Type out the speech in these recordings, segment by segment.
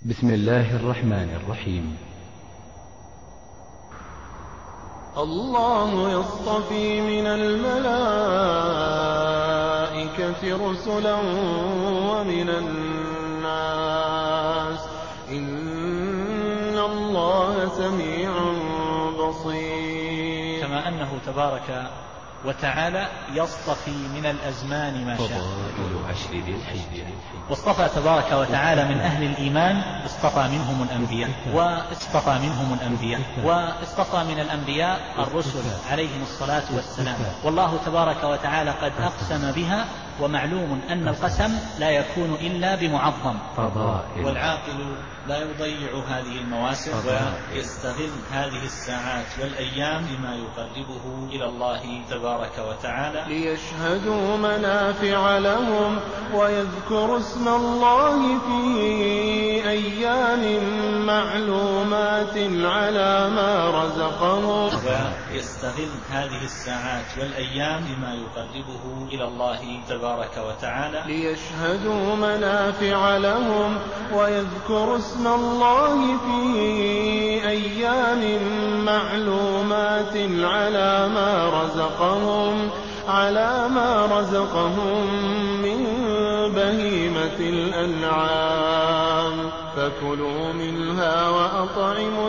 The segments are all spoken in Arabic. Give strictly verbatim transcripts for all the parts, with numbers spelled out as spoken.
بسم الله الرحمن الرحيم. الله يصطفي من الملائكة رسلا ومن الناس إن الله سميع بصير. كما أنه تبارك وتعالى يصطفي من الأزمان ما شاء. واصطفى تبارك وتعالى من أهل الإيمان، اصطفى منهم الأنبياء واصطفى منهم الأنبياء واصطفى من الأنبياء الرسل عليهم الصلاة والسلام. والله تبارك وتعالى قد أقسم بها، ومعلوم أن القسم لا يكون إلا بمعظم، والعاقل لا يضيع هذه المواسم ويستغل هذه الساعات والأيام بما يقربه إلى الله تبارك وتعالى، ليشهدوا منافع لهم ويذكروا اسم الله في أيام معلومات على ما رزقهم، ويستغل هذه الساعات والأيام بما يقربه إلى الله تبارك وتعالى، ليشهدوا منافع لهم ويذكروا اسم الله في أيام معلومات على ما رزقهم على ما رزقهم من بهيمة الأنعام، فكلوا منها وأطعموا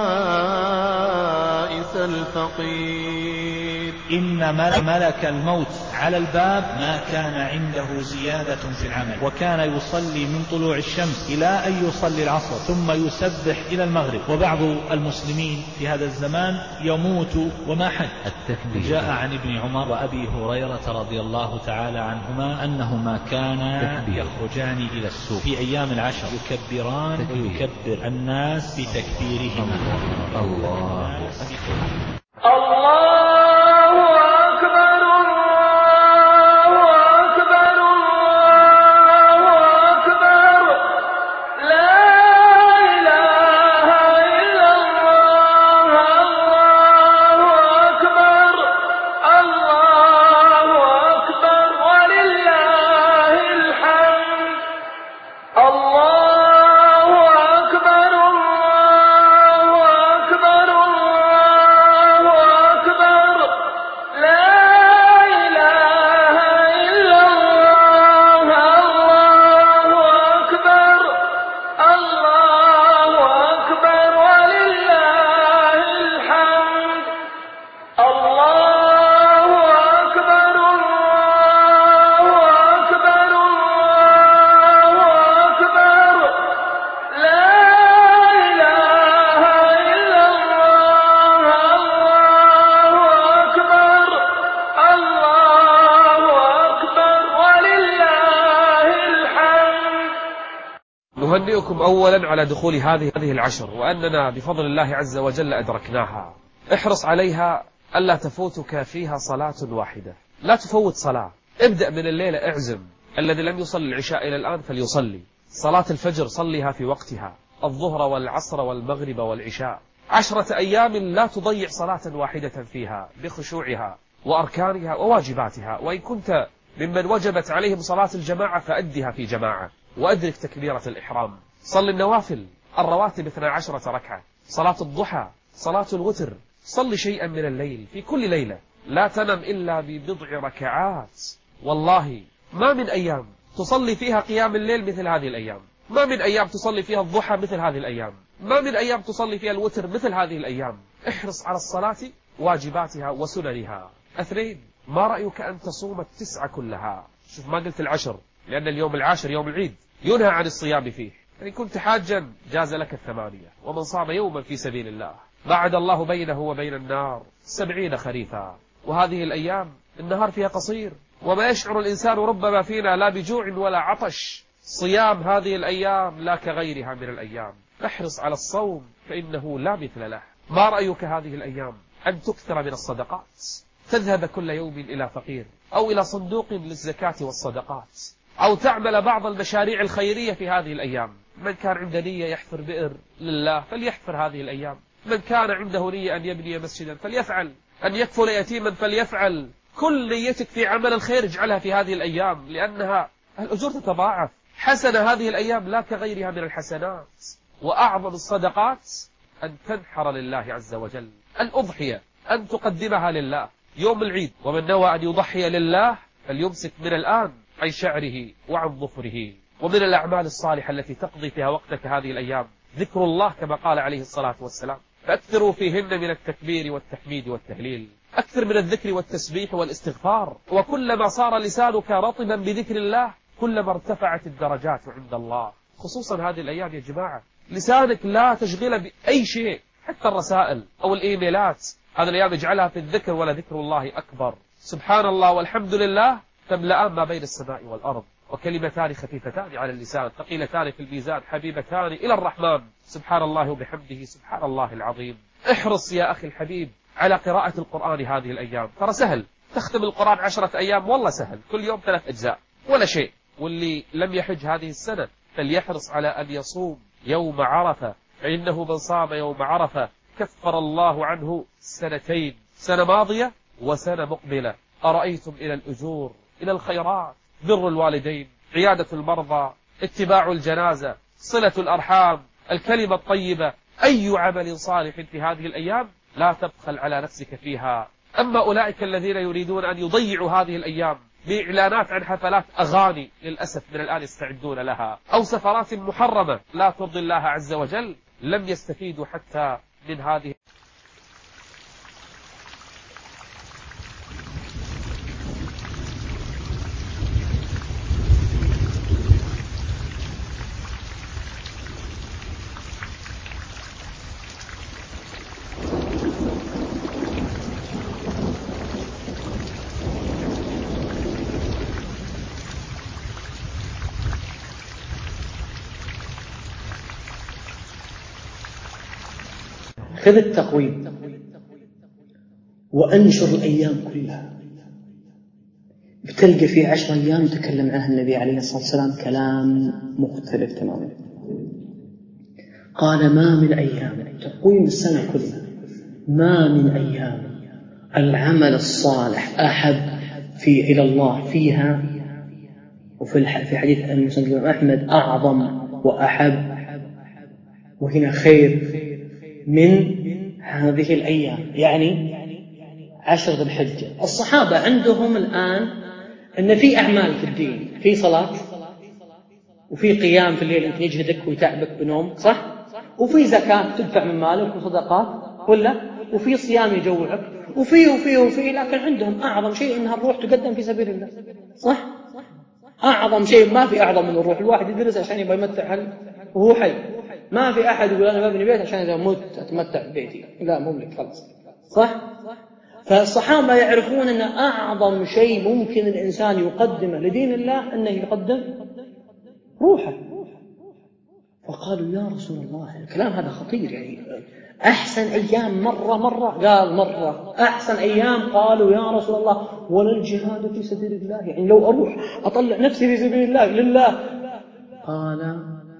البائس الفقير. إن ملك الموت على الباب ما كان عنده زيادة في العمل، وكان يصلي من طلوع الشمس إلى أن يصلي العصر، ثم يسبح إلى المغرب. وبعض المسلمين في هذا الزمان يموت وما حج. جاء عن ابن عمر وأبي هريرة رضي الله تعالى عنهما أنهما كانا يخرجان إلى السوق في أيام العشر يكبران ويكبر الناس بتكبيرهما. الله الله نهنئكم أولا على دخول هذه هذه العشر، وأننا بفضل الله عز وجل أدركناها. احرص عليها ألا تفوتك فيها صلاة واحدة، لا تفوت صلاة. ابدأ من الليلة، اعزم الذي لم يصل العشاء إلى الآن فليصلي. صلاة الفجر صليها في وقتها، الظهر والعصر والمغرب والعشاء. عشرة أيام لا تضيع صلاة واحدة فيها بخشوعها وأركانها وواجباتها. وإن كنت ممن وجبت عليهم صلاة الجماعة فأدها في جماعة، وأدرك تكبيرة الإحرام. صل النوافل الرواتب اثنا عشرة ركعة، صلاة الضحى، صلاة الوتر. صل شيئا من الليل في كل ليلة، لا تنم إلا ببضع ركعات. والله ما من أيام تصلي فيها قيام الليل مثل هذه الأيام، ما من أيام تصلي فيها الضحى مثل هذه الأيام، ما من أيام تصلي فيها الوتر مثل هذه الأيام. احرص على الصلاة واجباتها وسننها. اثنين، ما رأيك أن تصوم التسعة كلها؟ شوف، ما قلت العشر لأن اليوم العاشر يوم العيد ينهى عن الصيام فيه. إن كنت حاجا جاز لك الثمانية. ومن صام يوما في سبيل الله بعد الله بينه وبين النار سبعين خريفا. وهذه الأيام النهار فيها قصير، وما يشعر الإنسان ربما فينا لا بجوع ولا عطش. صيام هذه الأيام لا كغيرها من الأيام. احرص على الصوم فإنه لا مثل له. ما رأيك هذه الأيام أن تكثر من الصدقات، تذهب كل يوم إلى فقير أو إلى صندوق للزكاة والصدقات، أو تعمل بعض المشاريع الخيرية في هذه الأيام. من كان عنده نية يحفر بئر لله فليحفر هذه الأيام، من كان عنده نية أن يبني مسجدا فليفعل، أن يكفل يتيما فليفعل. كل نيتك في عمل الخير اجعلها في هذه الأيام، لأنها الأجور تتضاعف. حسنة هذه الأيام لا كغيرها من الحسنات. وأعظم الصدقات أن تنحر لله عز وجل، الأضحية أن تقدمها لله يوم العيد. ومن نوى أن يضحي لله فليمسك من الآن عن شعره وعن ظفره. ومن الأعمال الصالحة التي تقضي فيها وقتك هذه الأيام ذكر الله كما قال عليه الصلاة والسلام: فأكثروا فيهن من التكبير والتحميد والتهليل. أكثر من الذكر والتسبيح والاستغفار. وكلما صار لسانك رطبا بذكر الله كلما ارتفعت الدرجات عند الله. خصوصا هذه الأيام يا جماعة لسانك لا تشغل بأي شيء، حتى الرسائل أو الإيميلات هذه الأيام اجعلها في الذكر، ولا ذكر الله أكبر. سبحان الله والحمد لله تملأان ما بين السماء والأرض. وكلمتان خفيفتان على اللسان ثقيلتان في الميزان حبيبتان إلى الرحمن سبحان الله وبحمده سبحان الله العظيم. احرص يا أخي الحبيب على قراءة القرآن هذه الأيام، ترى سهل. تختم القرآن عشرة أيام والله سهل، كل يوم ثلاث أجزاء ولا شيء. واللي لم يحج هذه السنة فليحرص على أن يصوم يوم عرفة، فإنه من صام يوم عرفة كفر الله عنه سنتين، سنة ماضية وسنة مقبلة. أرأيتم إلى الأجور، إلى الخيرات، بر الوالدين، عيادة المرضى، اتباع الجنازة، صلة الأرحام، الكلمة الطيبة، أي عمل صالح في هذه الأيام لا تبخل على نفسك فيها. أما أولئك الذين يريدون أن يضيعوا هذه الأيام بإعلانات عن حفلات أغاني للأسف من الآن يستعدون لها، أو سفرات محرمة لا ترضي الله عز وجل، لم يستفيدوا حتى من هذه. خذ التقويم وأنشر الأيام كلها، بتلقى في عشر أيام تكلم عنها النبي عليه الصلاة والسلام كلام مختلف تماما. قال: ما من أيام، تقويم السنة كلها، ما من أيام العمل الصالح أحب في إلى الله فيها، وفي في حديث المسند أحمد أعظم وأحب وهنا خير من هذه الأيام، يعني عشر ذي الحجة. الصحابة عندهم الآن أن في أعمال في الدين، في صلاة وفي قيام في الليل أنت يجهدك ويتعبك بنوم، صح؟ وفي زكاة تدفع من مالك وصدقات، ولا؟ وفي صيام يجوعك، وفي وفي وفي لكن عندهم أعظم شيء أنها الروح تقدم في سبيل الله، صح؟ أعظم شيء، ما في أعظم من الروح. الواحد يدرس عشان يبغى يمتع وهو حي، ما في أحد يقول أنا ببني بيت عشان إذا مت أتمتع ببيتي، لا مو لك خلاص، صح؟ فالصحابة يعرفون أن أعظم شيء ممكن الإنسان يقدمه لدين الله أنه يقدم روحه. فقالوا: يا رسول الله، الكلام هذا خطير، يعني أحسن أيام مرة مرة، قال مرة أحسن أيام، قالوا: يا رسول الله ولا الجهاد في سبيل الله، يعني لو أروح أطلع نفسي في سبيل الله لله. قال: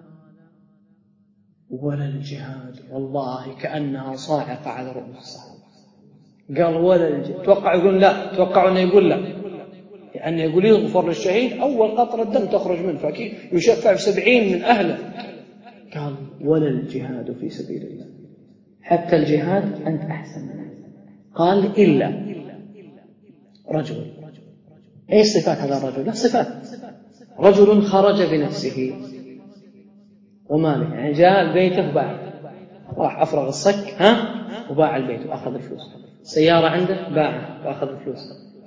ولا الجهاد، والله كأنها صاعقة على رؤوس الصحابة. قال: ولا الجهاد. توقع يقول لا، توقعوا أنه يقول لا، لأنه يقول يغفر للشهيد أول قطرة دم تخرج منه فأكيد يشفع في سبعين من أهله. قال: ولا الجهاد في سبيل الله، حتى الجهاد أنت أحسن منه. قال: إلا رجل. أي صفات هذا الرجل؟ لا صفات. رجل خرج بنفسه وماله، يعني جاء البيت وباع، راح أفرغ الصك ها وباع البيت وأخذ الفلوس. سيارة عنده باعه وأخذ الفلوس.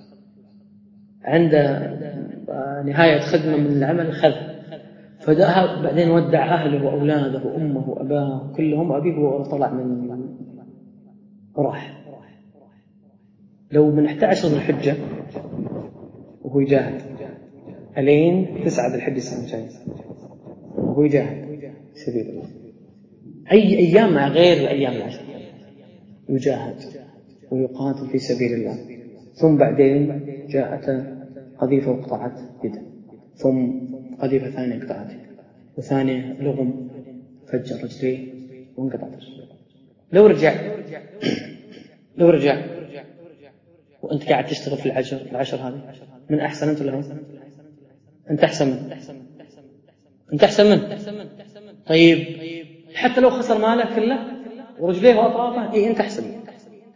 عنده نهاية خدمة من العمل خذ، فذهب بعدين ودع أهله وأولاده وأمه وأباه كلهم، أبيه وطلع من راح. لو من إحدى عشر ذي الحجة وهو يجاهد ألين تسعة ذي الحجة السنة الجاية وهو يجاهد سبيل الله، أي أيام مع غير الأيام العشر يجاهد ويقاتل في سبيل الله. ثم بعدين جاءت قذيفة وقطعت يده، ثم قذيفة ثانية قطعت، وثانية لغم فجر رجليه وانقطعت رجليه. لو رجع لو رجع وأنت قاعد تشتغل في العشر العشر هذه من أحسن أنت لهم، أنت أحسن منه. أنت أحسن منه. طيب حتى لو خسر ماله كله ورجليه وأطرافه، إيه أنت أحسن منه.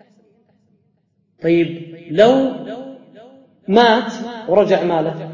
طيب لو مات ورجع ماله،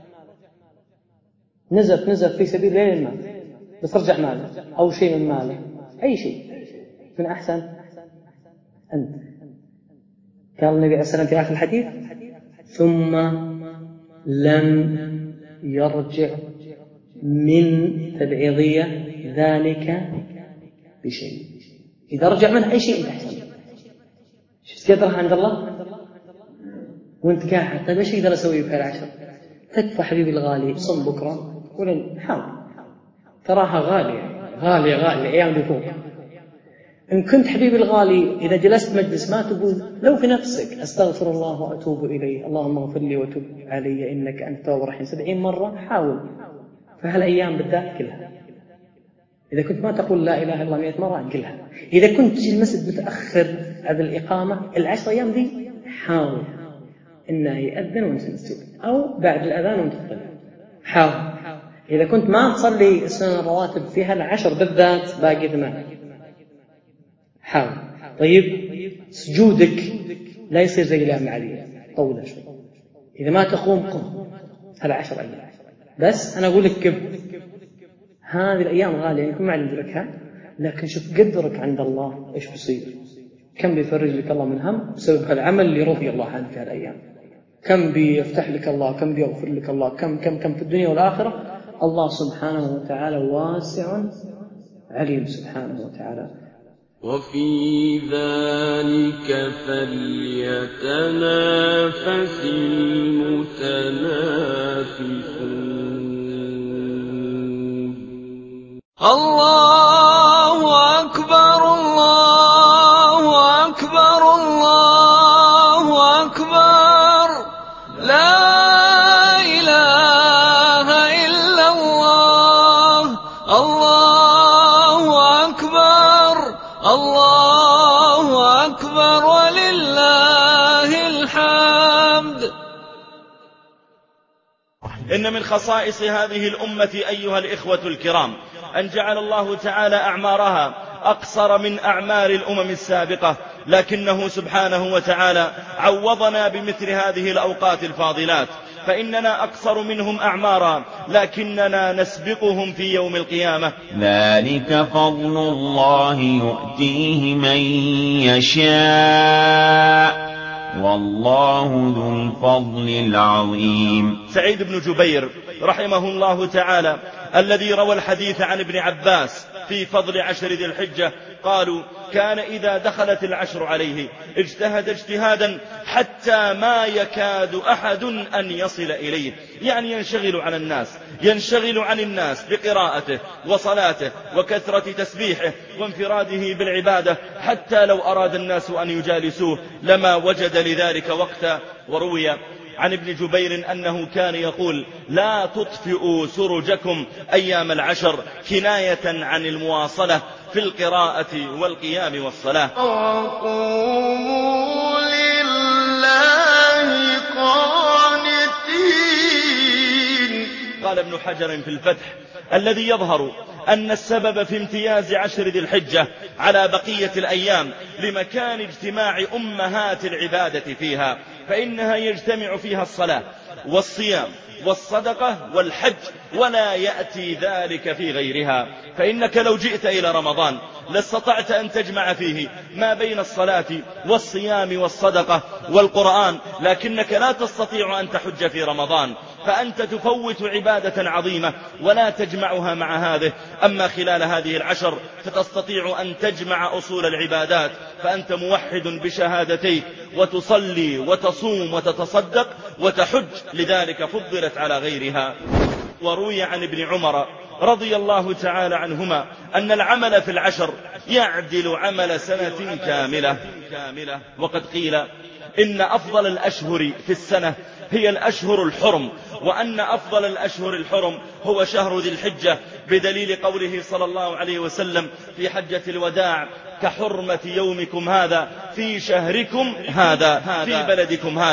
نزف نزف في سبيل الله المال بس رجع ماله أو شيء من ماله، أي شيء، من أحسن أنت. قال النبي عليه الصلاة والسلام في آخر الحديث: ثم لم يرجع من تبعيضية ذلك بشيء. إذا رجع منه أي شيء أنت أحسن. شو قدرها عند الله وأنت قاعد؟ طيب إيش أقدر أسوي بهذا العشر؟ تكفى حبيبي الغالي، صم بكرة ولا حاول، تراها غالية غالية غالية أيام دي فوق. إن كنت حبيبي الغالي إذا جلست مجلس ما تقول لو في نفسك أستغفر الله وأتوب إليه، اللهم اغفر لي وتب علي إنك أنت التواب الرحيم، سبعين مرة، حاول في هالأيام بالذات كلها. إذا كنت ما تقول لا إله إلا الله مئة مرة قلها. إذا كنت تجي المسجد متأخر على الإقامة العشر أيام دي، حاول إنه يأذن وأنت مسجد أو بعد الأذان وأنت تطلع، حاول. إذا كنت ما تصلي السنن الرواتب فيها العشر بالذات باقي ثمان، حاول. طيب سجودك لا يصير زي الأيام عليه، طوله شوي. إذا ما تقوم قم هذا عشر أيام بس. أنا أقول لك كيف هذه الأيام غالية، يمكن ما عندك، لكن شوف قدرك عند الله إيش بيصير، كم بيفرج لك الله من هم بسبب هالعمل اللي رضي الله عنك في هالأيام، كم بيفتح لك الله، كم بيغفر لك الله، كم كم كم في الدنيا والآخرة. الله سبحانه وتعالى واسع عليم سبحانه وتعالى. وفي ذلك فليتنافس المتنافسون. الله أكبر الله أكبر الله أكبر، لا إله إلا الله. الله أكبر الله أكبر ولله الحمد. إن من خصائص هذه الأمة أيها الإخوة الكرام أن جعل الله تعالى أعمارها أقصر من أعمار الأمم السابقة، لكنه سبحانه وتعالى عوضنا بمثل هذه الأوقات الفاضلات، فإننا أقصر منهم أعمارا لكننا نسبقهم في يوم القيامة. ذلك فضل الله يؤتيه من يشاء والله ذو الفضل العظيم. سعيد بن جبير رحمه الله تعالى الذي روى الحديث عن ابن عباس في فضل عشر ذي الحجة قالوا: كان إذا دخلت العشر عليه اجتهد اجتهادا حتى ما يكاد أحد أن يصل إليه، يعني ينشغل عن الناس ينشغل عن الناس بقراءته وصلاته وكثرة تسبيحه وانفراده بالعبادة، حتى لو أراد الناس أن يجالسوه لما وجد لذلك وقتا. وروي عن ابن جبير أنه كان يقول: لا تطفئوا سرجكم أيام العشر، كناية عن المواصلة في القراءة والقيام والصلاة. وقوموا لله قانتين. قال ابن حجر في الفتح: الذي يظهر أن السبب في امتياز عشر ذي الحجة على بقية الأيام لمكان اجتماع أمهات العبادة فيها، فإنها يجتمع فيها الصلاة والصيام والصدقة والحج، ولا يأتي ذلك في غيرها. فإنك لو جئت إلى رمضان لاستطعت أن تجمع فيه ما بين الصلاة والصيام والصدقة والقرآن، لكنك لا تستطيع أن تحج في رمضان، فأنت تفوت عبادة عظيمة ولا تجمعها مع هذه. أما خلال هذه العشر فتستطيع أن تجمع أصول العبادات، فأنت موحد بشهادتيك وتصلي وتصوم وتتصدق وتحج، لذلك فضلت على غيرها. وروي عن ابن عمر رضي الله تعالى عنهما أن العمل في العشر يعدل عمل سنة كاملة. وقد قيل إن أفضل الأشهر في السنة هي الأشهر الحرم، وأن أفضل الأشهر الحرم هو شهر ذي الحجة، بدليل قوله صلى الله عليه وسلم في حجة الوداع: كحرمة يومكم هذا في شهركم هذا في بلدكم هذا.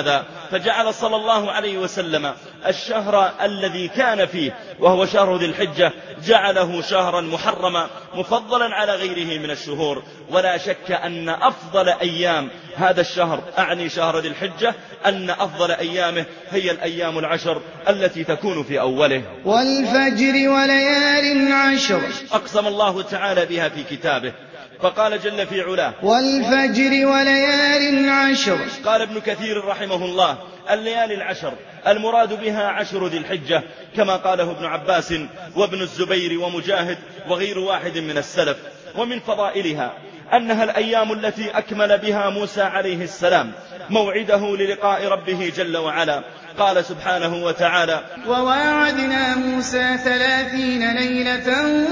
فجعل صلى الله عليه وسلم الشهر الذي كان فيه وهو شهر ذي الحجة جعله شهرا محرما مفضلا على غيره من الشهور. ولا شك أن أفضل أيام هذا الشهر، أعني شهر ذي الحجة، أن أفضل أيامه هي الأيام العشر التي تكون في أوله. والفجر وليال عشر أقسم الله تعالى بها في كتابه فقال جل في علاه: والفجر وليال عشر. قال ابن كثير رحمه الله: الليالي العشر المراد بها عشر ذي الحجة، كما قاله ابن عباس وابن الزبير ومجاهد وغير واحد من السلف. ومن فضائلها أنها الأيام التي أكمل بها موسى عليه السلام موعده للقاء ربه جل وعلا. قال سبحانه وتعالى: وواعدنا موسى ثلاثين ليلة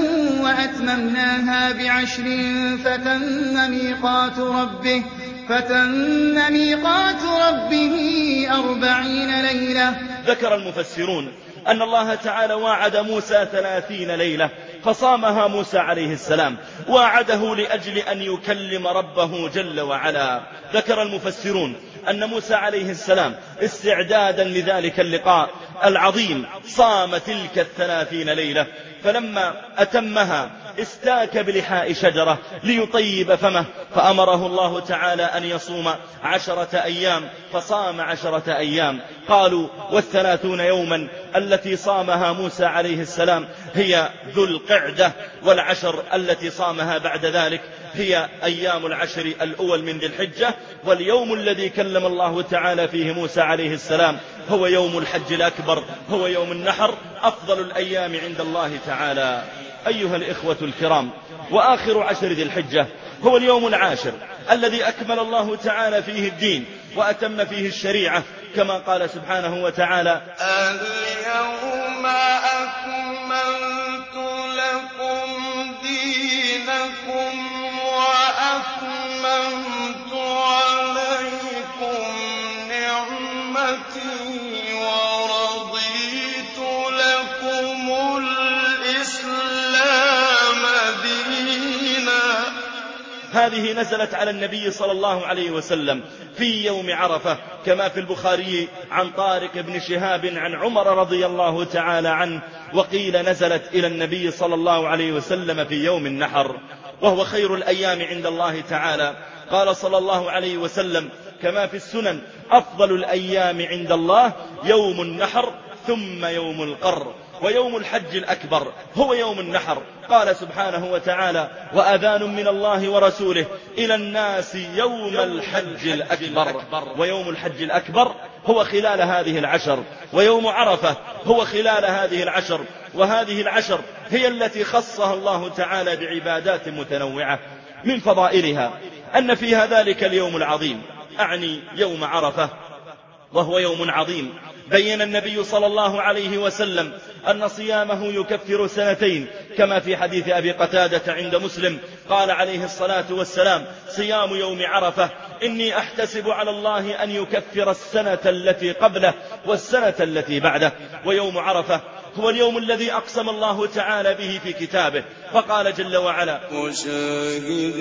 وأتممناها بعشر فتم ميقات ربه فتم ميقات ربه أربعين ليلة. ذكر المفسرون أن الله تعالى واعد موسى ثلاثين ليلة فصامها موسى عليه السلام، واعده لأجل أن يكلم ربه جل وعلا. ذكر المفسرون أن موسى عليه السلام استعدادا لذلك اللقاء العظيم صام تلك الثلاثين ليلة، فلما أتمها استاك بلحاء شجرة ليطيب فمه، فأمره الله تعالى أن يصوم عشرة أيام فصام عشرة أيام. قالوا: والثلاثون يوما التي صامها موسى عليه السلام هي ذو القعدة، والعشر التي صامها بعد ذلك هي أيام العشر الأول من ذي الحجة. واليوم الذي كلم الله تعالى فيه موسى عليه السلام هو يوم الحج الأكبر، هو يوم النحر، أفضل الأيام عند الله تعالى. أيها الإخوة الكرام، وآخر عشر ذي الحجة هو اليوم العاشر الذي أكمل الله تعالى فيه الدين وأتم فيه الشريعة، كما قال سبحانه وتعالى: اليوم أكملت لكم دينكم وأتممت عليكم نعمتي ورضيت لكم الإسلام دينا. هذه نزلت على النبي صلى الله عليه وسلم في يوم عرفة، كما في البخاري عن طارق بن شهاب عن عمر رضي الله تعالى عنه، وقيل نزلت إلى النبي صلى الله عليه وسلم في يوم النحر، وهو خير الأيام عند الله تعالى. قال صلى الله عليه وسلم كما في السنن: أفضل الأيام عند الله يوم النحر ثم يوم القر، ويوم الحج الأكبر هو يوم النحر. قال سبحانه وتعالى: وأذان من الله ورسوله إلى الناس يوم الحج الأكبر. ويوم الحج الأكبر هو خلال هذه العشر، ويوم عرفة هو خلال هذه العشر، وهذه العشر هي التي خصها الله تعالى بعبادات متنوعة. من فضائلها أن فيها ذلك اليوم العظيم، أعني يوم عرفة، وهو يوم عظيم بين النبي صلى الله عليه وسلم أن صيامه يكفر سنتين، كما في حديث أبي قتادة عند مسلم قال عليه الصلاة والسلام: صيام يوم عرفة إني أحتسب على الله أن يكفر السنة التي قبله والسنة التي بعده. ويوم عرفة هو اليوم الذي أقسم الله تعالى به في كتابه، فقال جل وعلا: وشاهد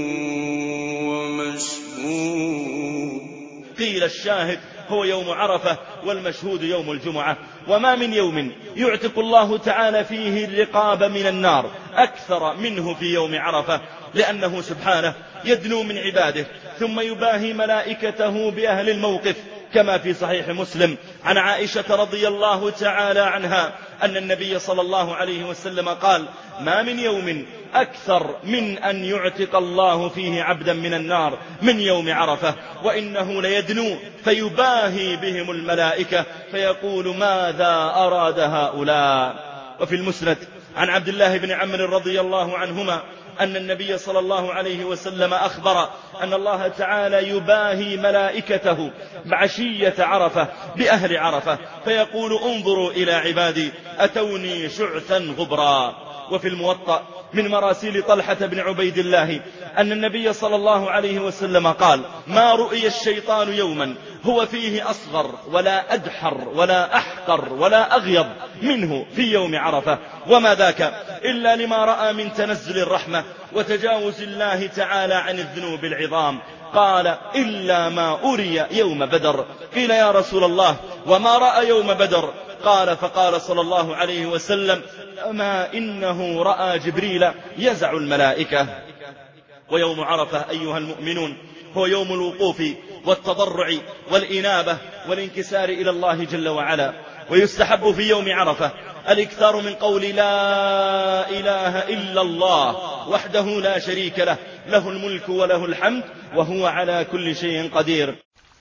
ومشهود. قيل الشاهد هو يوم عرفة، والمشهود يوم الجمعة. وما من يوم يعتق الله تعالى فيه الرقاب من النار أكثر منه في يوم عرفة، لأنه سبحانه يدنو من عباده ثم يباهي ملائكته بأهل الموقف، كما في صحيح مسلم عن عائشة رضي الله تعالى عنها أن النبي صلى الله عليه وسلم قال: ما من يوم أكثر من أن يعتق الله فيه عبدا من النار من يوم عرفة، وإنه ليدنو فيباهي بهم الملائكة فيقول: ماذا أراد هؤلاء؟ وفي المسند عن عبد الله بن عمرو رضي الله عنهما أن النبي صلى الله عليه وسلم أخبر أن الله تعالى يباهي ملائكته بعشية عرفة بأهل عرفة فيقول: انظروا إلى عبادي أتوني شعثا غبرا. وفي الموطأ من مراسيل طلحة بن عبيد الله أن النبي صلى الله عليه وسلم قال: ما رؤي الشيطان يوما هو فيه أصغر ولا أدحر ولا أحقر ولا أغيض منه في يوم عرفة، وما ذاك إلا لما رأى من تنزل الرحمة وتجاوز الله تعالى عن الذنوب العظام. قال: إلا ما أري يوم بدر. قيل: يا رسول الله وما رأى يوم بدر؟ قال: فقال صلى الله عليه وسلم: أما إنه رأى جبريل يزع الملائكة. ويوم عرفة أيها المؤمنون هو يوم الوقوف والتضرع والإنابة والانكسار إلى الله جل وعلا، ويستحب في يوم عرفة الإكثار من قول لا إله إلا الله وحده لا شريك له، له الملك وله الحمد وهو على كل شيء قدير.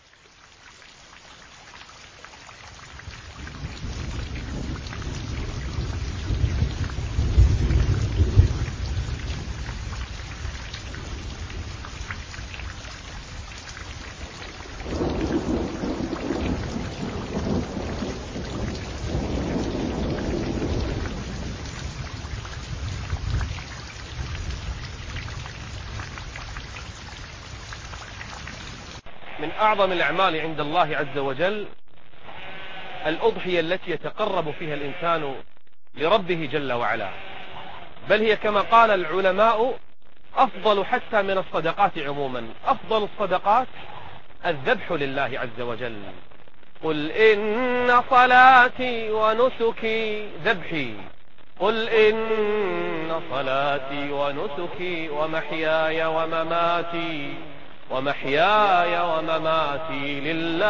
من أعظم الأعمال عند الله عز وجل الأضحية التي يتقرب فيها الإنسان لربه جل وعلا، بل هي كما قال العلماء أفضل حتى من الصدقات عموما. أفضل الصدقات الذبح لله عز وجل. قل إن صلاتي ونسكي ذبحي، قل إن صلاتي ونسكي ومحياي ومماتي ومحياي ومماتي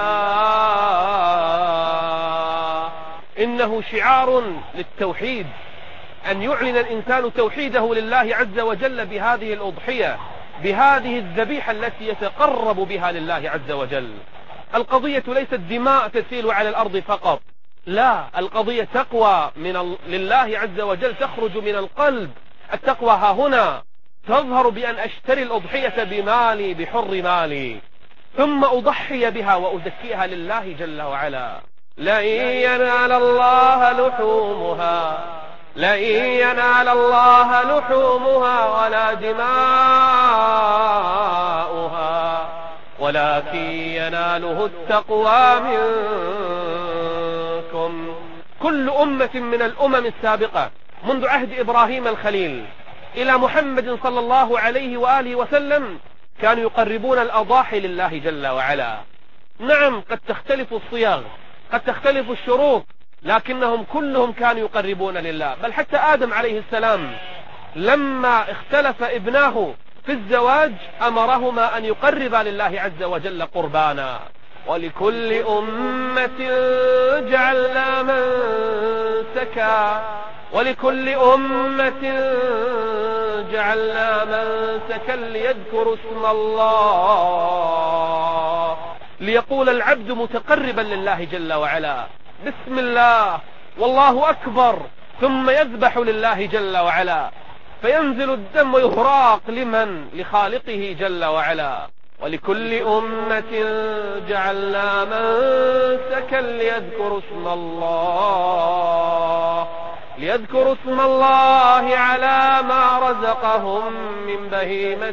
لله. إنه شعار للتوحيد، أن يعلن الإنسان توحيده لله عز وجل بهذه الأضحية، بهذه الذبيحة التي يتقرب بها لله عز وجل. القضية ليست دماء تسيل على الأرض فقط، لا، القضية تقوى من لله عز وجل تخرج من القلب. التقوى ها هنا تظهر بأن أشتري الأضحية بمالي بحر مالي، ثم أضحي بها وأزكيها لله جل وعلا. لن ينال الله لحومها لن ينال الله لحومها ولا دماؤها ولكن يناله التقوى منكم. كل أمة من الأمم السابقة منذ عهد إبراهيم الخليل إلى محمد صلى الله عليه وآله وسلم كانوا يقربون الأضاحي لله جل وعلا. نعم، قد تختلف الصيغ، قد تختلف الشروط، لكنهم كلهم كانوا يقربون لله. بل حتى آدم عليه السلام لما اختلف ابناه في الزواج أمرهما أن يقربا لله عز وجل قربانا. ولكل أمة جعلنا منسكا ولكل أمة جعلنا منسكا ليذكروا اسم الله. ليقول العبد متقربا لله جل وعلا بسم الله والله أكبر، ثم يذبح لله جل وعلا، فينزل الدم ويهراق لمن؟ لخالقه جل وعلا. ولكل أمة جعلنا منسكا ليذكروا اسم الله ليذكروا اسم الله على ما رزقهم من بهيمة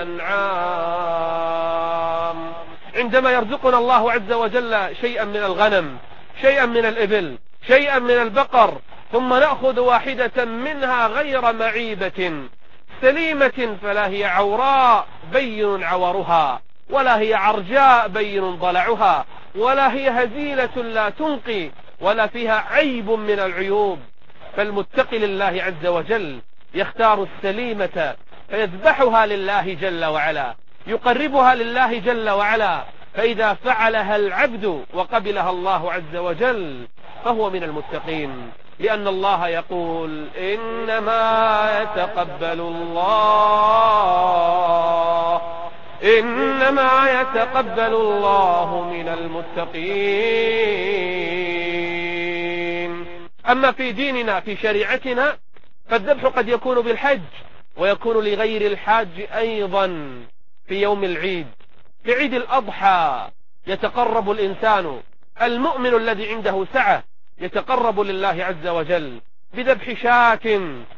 الأنعام. عندما يرزقنا الله عز وجل شيئا من الغنم، شيئا من الإبل، شيئا من البقر، ثم نأخذ واحدة منها غير معيبة سليمة، فلا هي عوراء بين عورها، ولا هي عرجاء بين ضلعها، ولا هي هزيلة لا تنقي، ولا فيها عيب من العيوب. فالمتقي لله عز وجل يختار السليمة فيذبحها لله جل وعلا، يقربها لله جل وعلا. فإذا فعلها العبد وقبلها الله عز وجل فهو من المتقين، لأن الله يقول إنما يتقبل الله إنما يتقبل الله من المتقين. أما في ديننا في شريعتنا فالذبح قد يكون بالحج، ويكون لغير الحاج أيضا في يوم العيد. في عيد الأضحى يتقرب الإنسان المؤمن الذي عنده سعة يتقرب لله عز وجل بذبح شاة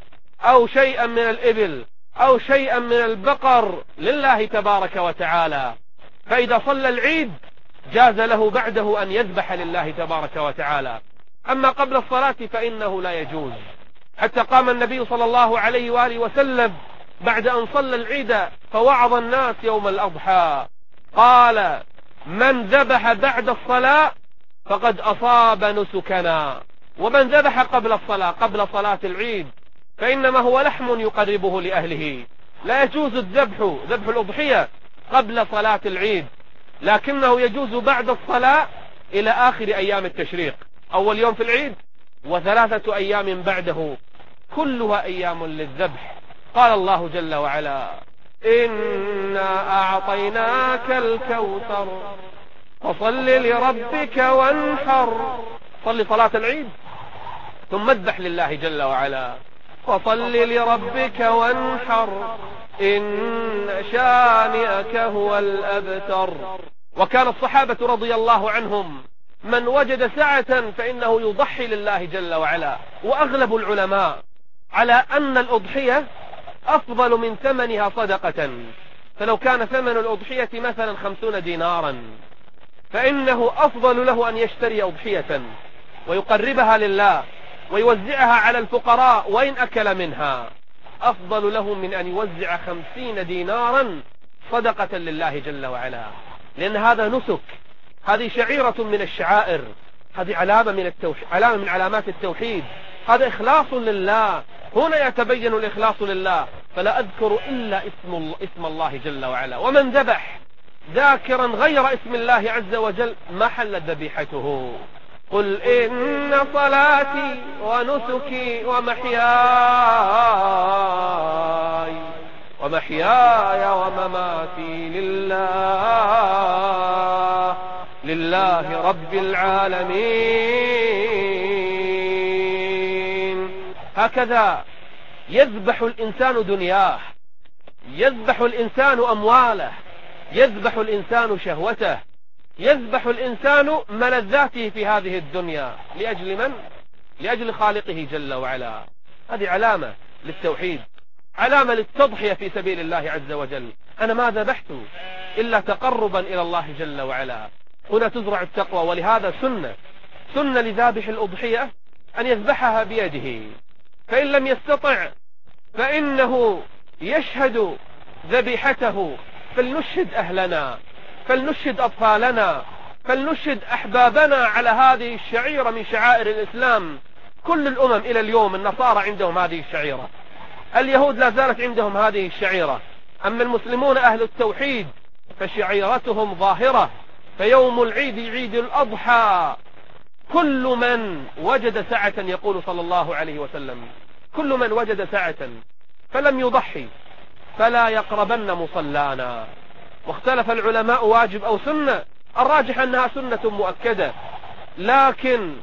أو شيئا من الإبل أو شيئا من البقر لله تبارك وتعالى، فإذا صلى العيد جاز له بعده أن يذبح لله تبارك وتعالى. أما قبل الصلاة فإنه لا يجوز. حتى قام النبي صلى الله عليه وآله وسلم بعد أن صلى العيد فوعظ الناس يوم الأضحى، قال: من ذبح بعد الصلاة فقد أصاب نسكنا، ومن ذبح قبل الصلاة قبل صلاة العيد فإنما هو لحم يقربه لأهله. لا يجوز الذبح ذبح الأضحية قبل صلاة العيد، لكنه يجوز بعد الصلاة إلى آخر أيام التشريق، أول يوم في العيد وثلاثة أيام بعده، كلها أيام للذبح. قال الله جل وعلا: إنا أعطيناك الكوثر فصل لربك وانحر. صل صلاة العيد ثم اذبح لله جل وعلا، فصل لربك وانحر إن شانئك هو الأبتر. وكان الصحابة رضي الله عنهم من وجد سعة فإنه يضحي لله جل وعلا، وأغلب العلماء على أن الأضحية أفضل من ثمنها صدقة. فلو كان ثمن الأضحية مثلا خمسون دينارا فإنه أفضل له أن يشتري أضحية ويقربها لله ويوزعها على الفقراء وإن أكل منها، أفضل له من أن يوزع خمسين دينارا صدقة لله جل وعلا، لأن هذا نسك، هذه شعيرة من الشعائر، هذه علامة من التوحيد، علامة من علامات التوحيد، هذا إخلاص لله. هنا يتبين الإخلاص لله، فلا أذكر إلا اسم الله, اسم الله جل وعلا. ومن ذبح ذاكرا غير اسم الله عز وجل ما حلت ذبيحته. قل إن صلاتي ونسكي ومحياي ومحياي ومماتي لله لله رب العالمين. هكذا يذبح الإنسان دنياه، يذبح الإنسان أمواله، يذبح الإنسان شهوته، يذبح الإنسان ملذاته في هذه الدنيا لأجل من؟ لأجل خالقه جل وعلا. هذه علامة للتوحيد، علامة للتضحية في سبيل الله عز وجل. أنا ما ذبحت إلا تقربا إلى الله جل وعلا. هنا تزرع التقوى، ولهذا سنة سنة لذابح الأضحية أن يذبحها بيده، فإن لم يستطع فإنه يشهد ذبيحته. فلنشهد أهلنا، فلنشهد أطفالنا، فلنشهد أحبابنا على هذه الشعيرة من شعائر الإسلام. كل الأمم إلى اليوم، النصارى عندهم هذه الشعيرة، اليهود لا زالت عندهم هذه الشعيرة، أما المسلمون أهل التوحيد فشعيرتهم ظاهرة. فيوم العيد عيد الأضحى كل من وجد سعة، يقول صلى الله عليه وسلم: كل من وجد سعة فلم يضحي فلا يقربن مصلانا. واختلف العلماء واجب أو سنة، الراجح أنها سنة مؤكدة، لكن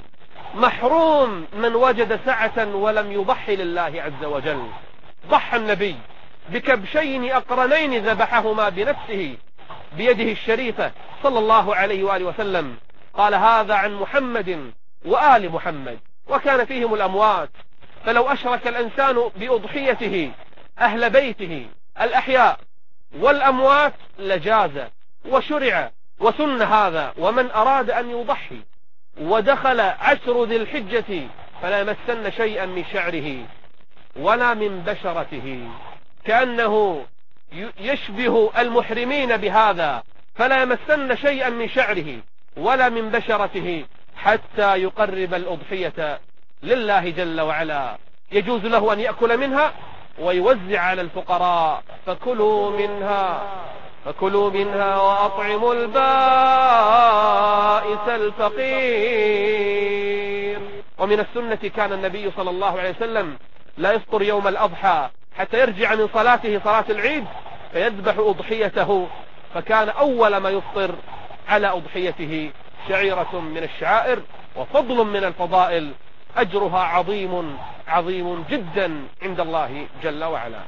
محروم من وجد سعة ولم يضحي لله عز وجل. ضحى النبي بكبشين أقرنين ذبحهما بنفسه بيده الشريفة صلى الله عليه وآله وسلم. قال: هذا عن محمد وآل محمد، وكان فيهم الأموات، فلو أشرك الإنسان بأضحيته أهل بيته الأحياء والأموات لجاز وشرع وسن هذا. ومن أراد أن يضحي ودخل عشر ذي الحجة فلا يمسن شيئا من شعره ولا من بشرته، كأنه يشبه المحرمين بهذا، فلا يمسن شيئا من شعره ولا من بشرته حتى يقرب الأضحية لله جل وعلا. يجوز له أن يأكل منها ويوزع على الفقراء. فكلوا منها فكلوا منها وأطعموا البائس الفقير. ومن السنة كان النبي صلى الله عليه وسلم لا يفطر يوم الأضحى حتى يرجع من صلاته صلاة العيد فيذبح أضحيته، فكان أول ما يفطر على أضحيته شعيرة من الشعائر وفضل من الفضائل، أجرها عظيم عظيم جدا عند الله جل وعلا.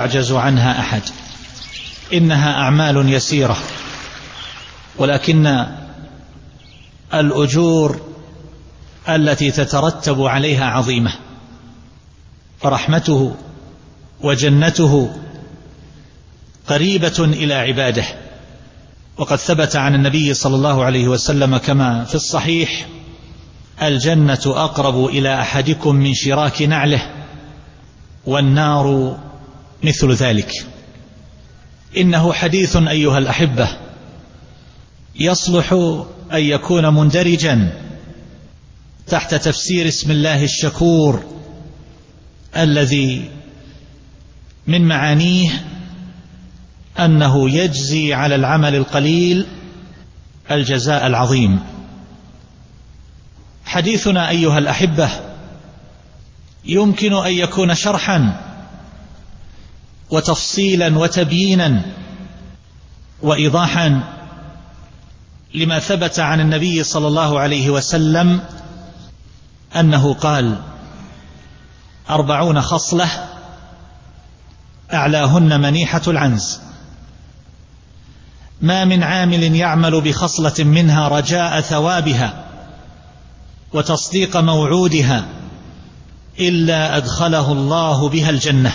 يعجز عنها أحد. إنها أعمال يسيرة، ولكن الأجور التي تترتب عليها عظيمة، فرحمته وجنته قريبة إلى عباده. وقد ثبت عن النبي صلى الله عليه وسلم كما في الصحيح: الجنة أقرب إلى أحدكم من شراك نعله، والنار مثل ذلك. إنه حديث أيها الأحبة يصلح أن يكون مندرجا تحت تفسير اسم الله الشكور، الذي من معانيه أنه يجزي على العمل القليل الجزاء العظيم. حديثنا أيها الأحبة يمكن أن يكون شرحا وتفصيلا وتبيينا وإيضاحا لما ثبت عن النبي صلى الله عليه وسلم أنه قال: أربعون خصلة أعلاهن منيحة العنز، ما من عامل يعمل بخصلة منها رجاء ثوابها وتصديق موعودها إلا أدخله الله بها الجنة.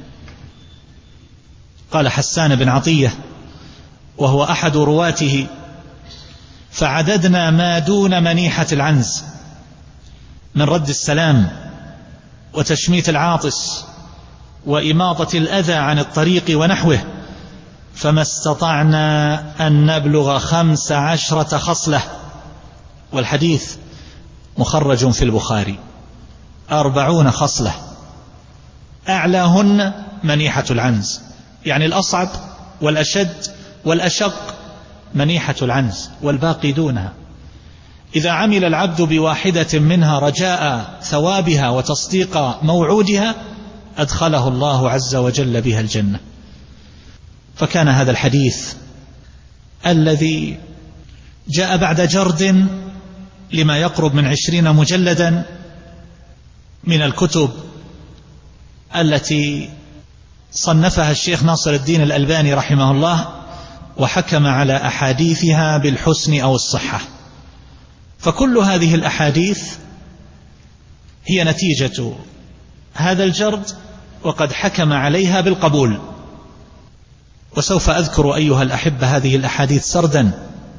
قال حسان بن عطية وهو أحد رواته: فعددنا ما دون منيحة العنز من رد السلام وتشميت العاطس وإماطة الأذى عن الطريق ونحوه، فما استطعنا أن نبلغ خمس عشرة خصلة. والحديث مخرج في البخاري. أربعون خصلة أعلاهن منيحة العنز، يعني الأصعب والأشد والأشق منيحة العنز، والباقي دونها. إذا عمل العبد بواحدة منها رجاء ثوابها وتصديق موعودها أدخله الله عز وجل بها الجنة. فكان هذا الحديث الذي جاء بعد جرد لما يقرب من عشرين مجلدا من الكتب التي صنفها الشيخ ناصر الدين الألباني رحمه الله، وحكم على أحاديثها بالحسن أو الصحة. فكل هذه الأحاديث هي نتيجة هذا الجرد، وقد حكم عليها بالقبول. وسوف أذكر أيها الأحبة هذه الأحاديث سردا،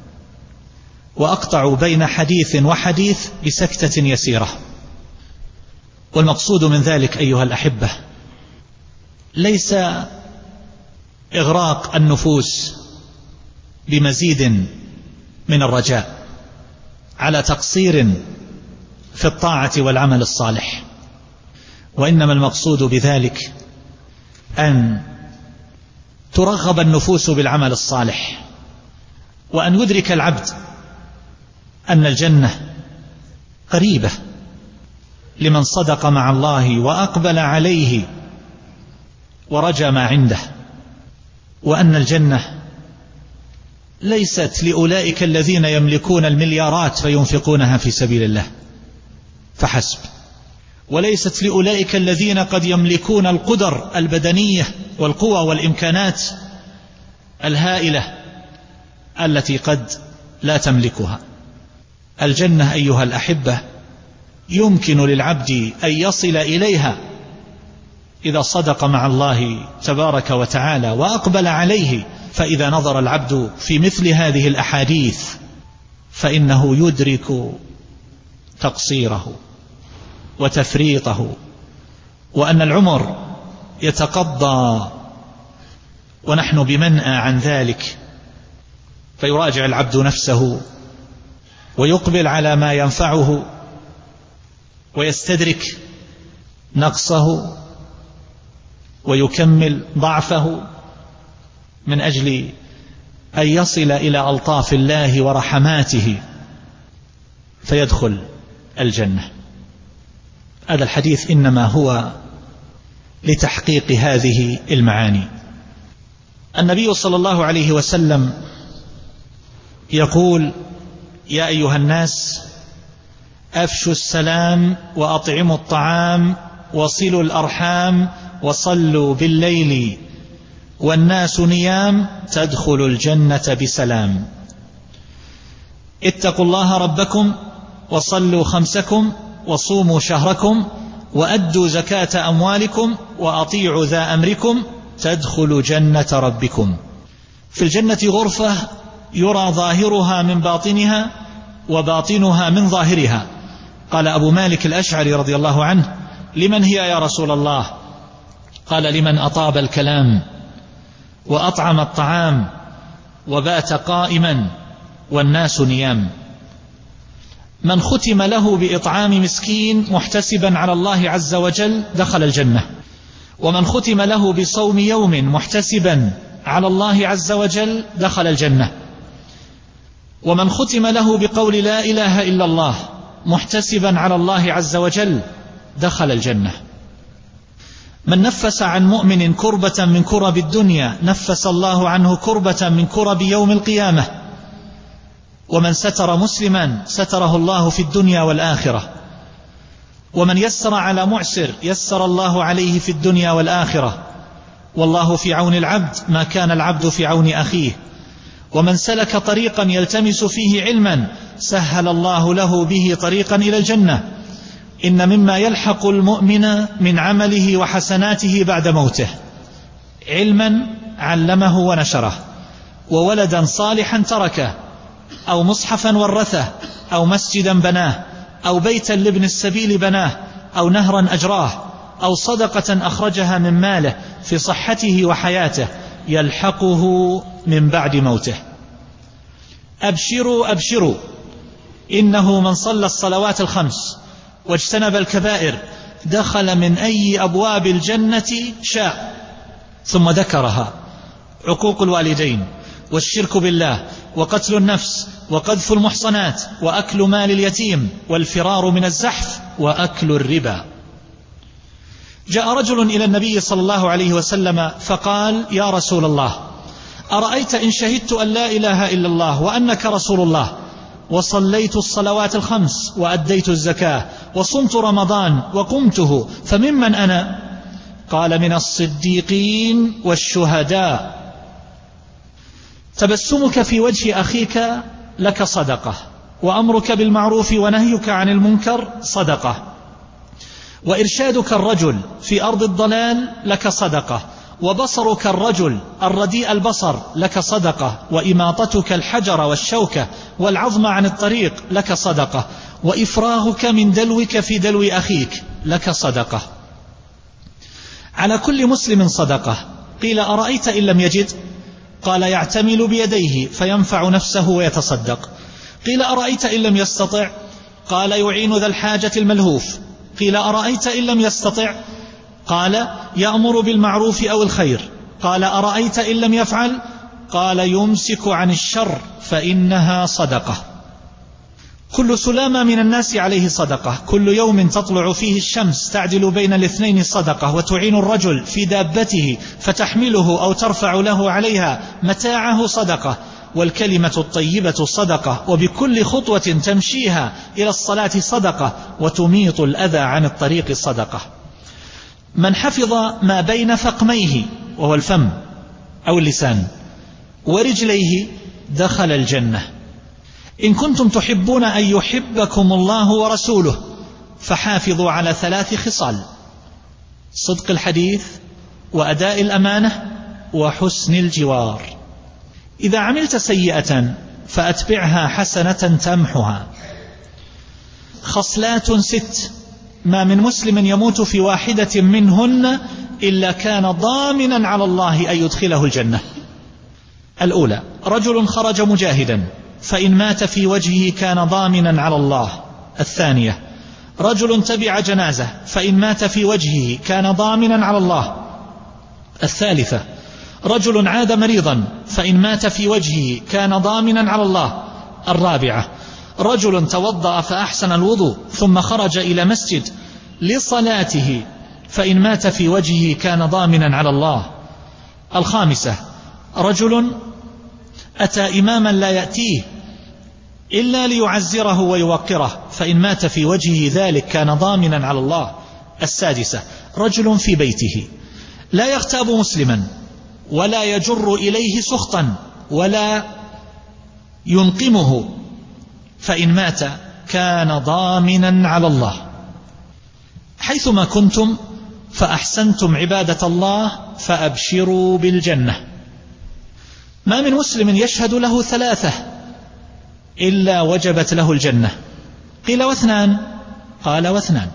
وأقطع بين حديث وحديث بسكتة يسيرة. والمقصود من ذلك أيها الأحبة ليس إغراق النفوس بمزيد من الرجاء على تقصير في الطاعة والعمل الصالح، وإنما المقصود بذلك أن ترغب النفوس بالعمل الصالح، وأن يدرك العبد أن الجنة قريبة لمن صدق مع الله وأقبل عليه ورجى ما عنده، وأن الجنة ليست لأولئك الذين يملكون المليارات فينفقونها في سبيل الله فحسب، وليست لأولئك الذين قد يملكون القدر البدنية والقوى والإمكانات الهائلة التي قد لا تملكها. الجنة أيها الأحبة يمكن للعبد أن يصل إليها إذا صدق مع الله تبارك وتعالى وأقبل عليه. فإذا نظر العبد في مثل هذه الأحاديث فإنه يدرك تقصيره وتفريطه، وأن العمر يتقضى ونحن بمنأى عن ذلك. فيراجع العبد نفسه ويقبل على ما ينفعه ويستدرك نقصه ويكمل ضعفه من أجل أن يصل إلى ألطاف الله ورحماته فيدخل الجنة. هذا الحديث إنما هو لتحقيق هذه المعاني. النبي صلى الله عليه وسلم يقول: يا أيها الناس أفشوا السلام وأطعموا الطعام وصلوا الأرحام وصلوا بالليل والناس نيام تدخل الجنة بسلام. اتقوا الله ربكم وصلوا خمسكم وصوموا شهركم وأدوا زكاة أموالكم وأطيعوا ذا أمركم تدخلوا جنة ربكم. في الجنة غرفة يرى ظاهرها من باطنها وباطنها من ظاهرها. قال أبو مالك الأشعري رضي الله عنه: لمن هي يا رسول الله؟ قال: لمن أطاب الكلام وأطعم الطعام وبات قائما والناس نيام. من ختم له بإطعام مسكين محتسبا على الله عز وجل دخل الجنة، ومن ختم له بصوم يوم محتسبا على الله عز وجل دخل الجنة، ومن ختم له بقول لا إله إلا الله محتسبا على الله عز وجل دخل الجنة. من نفس عن مؤمن كربة من كرب الدنيا نفس الله عنه كربة من كرب يوم القيامة. ومن ستر مسلما ستره الله في الدنيا والآخرة. ومن يسر على معسر يسر الله عليه في الدنيا والآخرة. والله في عون العبد ما كان العبد في عون أخيه. ومن سلك طريقا يلتمس فيه علما سهل الله له به طريقا إلى الجنة. إن مما يلحق المؤمن من عمله وحسناته بعد موته علما علمه ونشره، وولدا صالحا تركه، أو مصحفا ورثه، أو مسجدا بناه، أو بيتا لابن السبيل بناه، أو نهرا أجراه، أو صدقة أخرجها من ماله في صحته وحياته يلحقه من بعد موته. أبشروا أبشروا إنه من صلى الصلوات الخمس واجتنب الكبائر دخل من أي أبواب الجنة شاء. ثم ذكرها: عقوق الوالدين، والشرك بالله، وقتل النفس، وقذف المحصنات، وأكل مال اليتيم، والفرار من الزحف، وأكل الربا. جاء رجل إلى النبي صلى الله عليه وسلم فقال: يا رسول الله، أرأيت إن شهدت أن لا إله إلا الله وأنك رسول الله، وصليت الصلوات الخمس، وأديت الزكاة، وصمت رمضان وقمته، فممن أنا؟ قال: من الصديقين والشهداء. تبسمك في وجه أخيك لك صدقة، وأمرك بالمعروف ونهيك عن المنكر صدقة، وإرشادك الرجل في أرض الضلال لك صدقة، وبصرك الرجل الرديء البصر لك صدقة، وإماطتك الحجر والشوكة والعظم عن الطريق لك صدقة، وإفراغك من دلوك في دلو أخيك لك صدقة. على كل مسلم صدقة. قيل: أرأيت إن لم يجد؟ قال: يعتمل بيديه فينفع نفسه ويتصدق. قيل: أرأيت إن لم يستطع؟ قال: يعين ذا الحاجة الملهوف. قيل: أرأيت إن لم يستطع؟ قال: يأمر بالمعروف أو الخير. قال: أرأيت إن لم يفعل؟ قال: يمسك عن الشر فإنها صدقة. كل سلامة من الناس عليه صدقة. كل يوم تطلع فيه الشمس تعدل بين الاثنين صدقة، وتعين الرجل في دابته فتحمله أو ترفع له عليها متاعه صدقة. والكلمة الطيبة صدقة، وبكل خطوة تمشيها إلى الصلاة صدقة، وتميط الأذى عن الطريق صدقة. من حفظ ما بين فقميه وهو الفم أو اللسان ورجليه دخل الجنة. إن كنتم تحبون أن يحبكم الله ورسوله فحافظوا على ثلاث خصال: صدق الحديث، وأداء الأمانة، وحسن الجوار. إذا عملت سيئة فأتبعها حسنة تمحها. خصلات ست ما من مسلم يموت في واحدة منهن إلا كان ضامنا على الله أن يدخله الجنة. الأولى: رجل خرج مجاهدا فإن مات في وجهه كان ضامنا على الله. الثانية: رجل تبع جنازة فإن مات في وجهه كان ضامنا على الله. الثالثة: رجل عاد مريضا فإن مات في وجهه كان ضامنا على الله. الرابعة: رجل توضأ فأحسن الوضوء ثم خرج إلى مسجد لصلاته فإن مات في وجهه كان ضامنا على الله. الخامسة: رجل أتى إماما لا يأتيه إلا ليعزره ويوقره فإن مات في وجهه ذلك كان ضامنا على الله. السادسة: رجل في بيته لا يغتاب مسلما ولا يجر إليه سخطا ولا ينقمه، فإن مات كان ضامنا على الله. حيثما كنتم فأحسنتم عبادة الله فأبشروا بالجنة. ما من مسلم يشهد له ثلاثة إلا وجبت له الجنة. قيل واثنان؟ قال واثنان.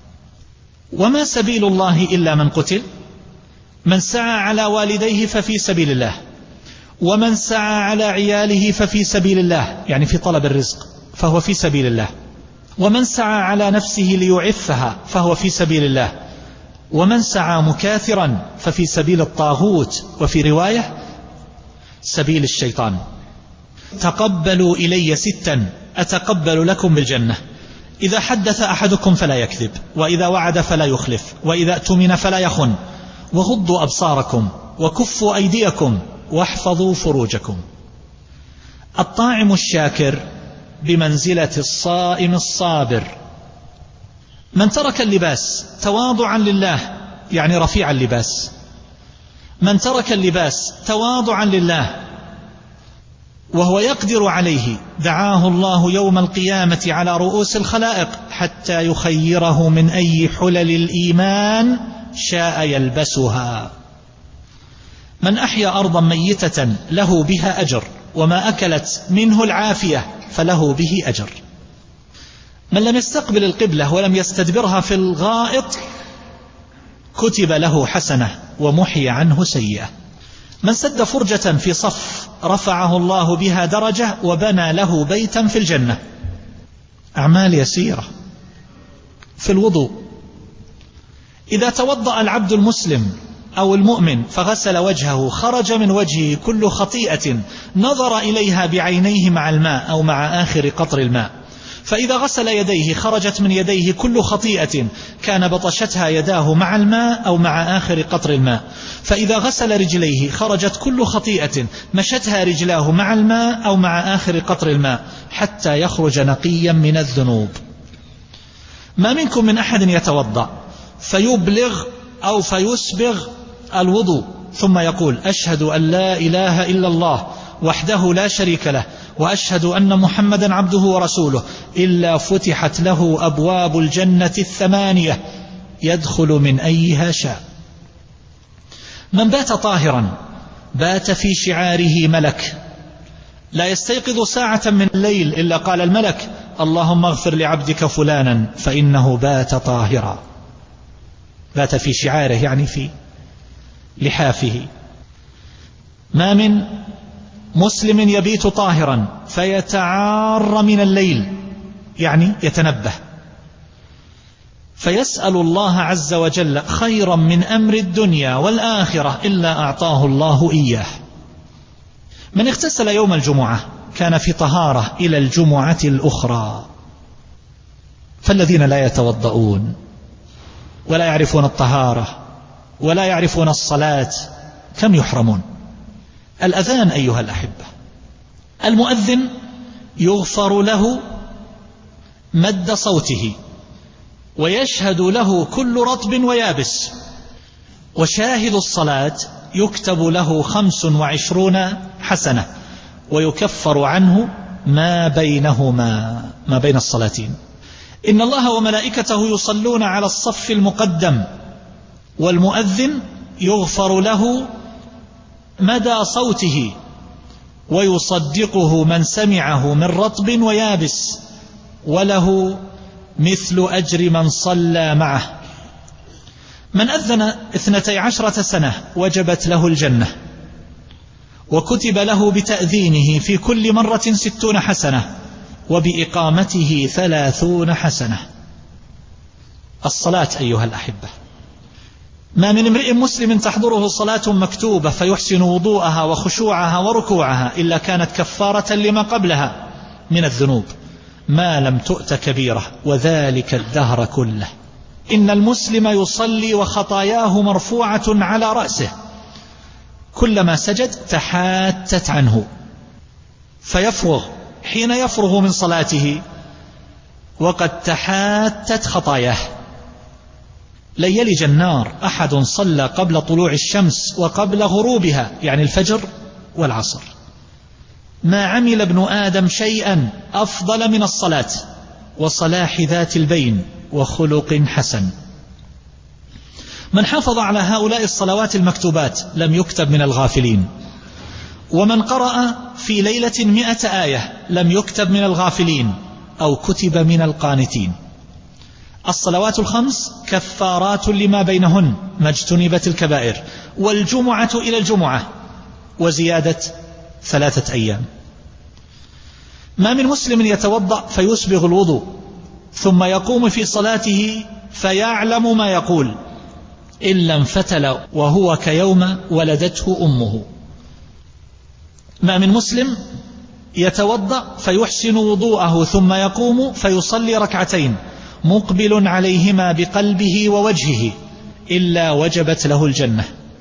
وما سبيل الله إلا من قتل؟ من سعى على والديه ففي سبيل الله، ومن سعى على عياله ففي سبيل الله، يعني في طلب الرزق فهو في سبيل الله، ومن سعى على نفسه ليعفها فهو في سبيل الله، ومن سعى مكاثرا ففي سبيل الطاغوت، وفي رواية سبيل الشيطان. تقبلوا إلي ستا أتقبل لكم بالجنة: إذا حدث أحدكم فلا يكذب، وإذا وعد فلا يخلف، وإذا اؤتمن فلا يخن، وغضوا أبصاركم، وكفوا أيديكم، واحفظوا فروجكم. الطاعم الشاكر بمنزلة الصائم الصابر. من ترك اللباس تواضعا لله، يعني رفيع اللباس، من ترك اللباس تواضعا لله وهو يقدر عليه، دعاه الله يوم القيامة على رؤوس الخلائق حتى يخيره من أي حلل الإيمان شاء يلبسها. من أحيا أرضا ميتة له بها أجر، وما أكلت منه العافية فله به أجر. من لم يستقبل القبلة ولم يستدبرها في الغائط كتب له حسنة ومحي عنه سيئة. من سد فرجة في صف رفعه الله بها درجة وبنى له بيتا في الجنة. أعمال يسيرة. في الوضوء: إذا توضأ العبد المسلم أو المؤمن فغسل وجهه خرج من وجهه كل خطيئة نظر إليها بعينيه مع الماء أو مع آخر قطر الماء. فإذا غسل يديه خرجت من يديه كل خطيئة كان بطشتها يداه مع الماء أو مع آخر قطر الماء. فإذا غسل رجليه خرجت كل خطيئة مشتها رجلاه مع الماء أو مع آخر قطر الماء حتى يخرج نقيا من الذنوب. ما منكم من أحد يتوضأ فيبلغ أو فيسبغ الوضوء ثم يقول: أشهد أن لا إله إلا الله وحده لا شريك له وأشهد أن محمدا عبده ورسوله، إلا فتحت له أبواب الجنة الثمانية يدخل من أيها شاء. من بات طاهرا بات في شعاره ملك، لا يستيقظ ساعة من الليل إلا قال الملك: اللهم اغفر لعبدك فلانا فإنه بات طاهرا. بات في شعاره يعني في لحافه. ما من مسلم يبيت طاهرا فيتعار من الليل، يعني يتنبه، فيسأل الله عز وجل خيرا من أمر الدنيا والآخرة إلا أعطاه الله إياه. من اغتسل يوم الجمعة كان في طهارة إلى الجمعة الأخرى. فالذين لا يتوضؤون ولا يعرفون الطهارة ولا يعرفون الصلاة كم يحرمون. الأذان أيها الأحبة: المؤذن يغفر له مد صوته ويشهد له كل رطب ويابس، وشاهد الصلاة يكتب له خمس وعشرون حسنة ويكفر عنه ما بينهما، ما بين الصلاتين. إن الله وملائكته يصلون على الصف المقدم، والمؤذن يغفر له مدى صوته ويصدقه من سمعه من رطب ويابس، وله مثل أجر من صلى معه. من أذن اثنتي عشرة سنة وجبت له الجنة، وكتب له بتأذينه في كل مرة ستون حسنة، وبإقامته ثلاثون حسنة. الصلاة أيها الأحبة: ما من امرئ مسلم تحضره صلاة مكتوبة فيحسن وضوءها وخشوعها وركوعها إلا كانت كفارة لما قبلها من الذنوب ما لم تؤت كبيرة، وذلك الدهر كله. إن المسلم يصلي وخطاياه مرفوعة على رأسه، كلما سجد تحاتت عنه فيفرغ، حين يفرغ من صلاته وقد تحاتت خطاياه. لن يلج النار أحد صلى قبل طلوع الشمس وقبل غروبها، يعني الفجر والعصر. ما عمل ابن آدم شيئا أفضل من الصلاة وصلاح ذات البين وخلق حسن. من حافظ على هؤلاء الصلوات المكتوبات لم يكتب من الغافلين، ومن قرأ في ليلة مئة آية لم يكتب من الغافلين أو كتب من القانتين. الصلوات الخمس كفارات لما بينهن ما اجتنبت الكبائر، والجمعة إلى الجمعة وزيادة ثلاثة أيام. ما من مسلم يتوضأ فيسبغ الوضوء ثم يقوم في صلاته فيعلم ما يقول إلا انفتل وهو كيوم ولدته أمه. ما من مسلم يتوضأ فيحسن وضوءه ثم يقوم فيصلي ركعتين مقبل عليهما بقلبه ووجهه إلا وجبت له الجنة.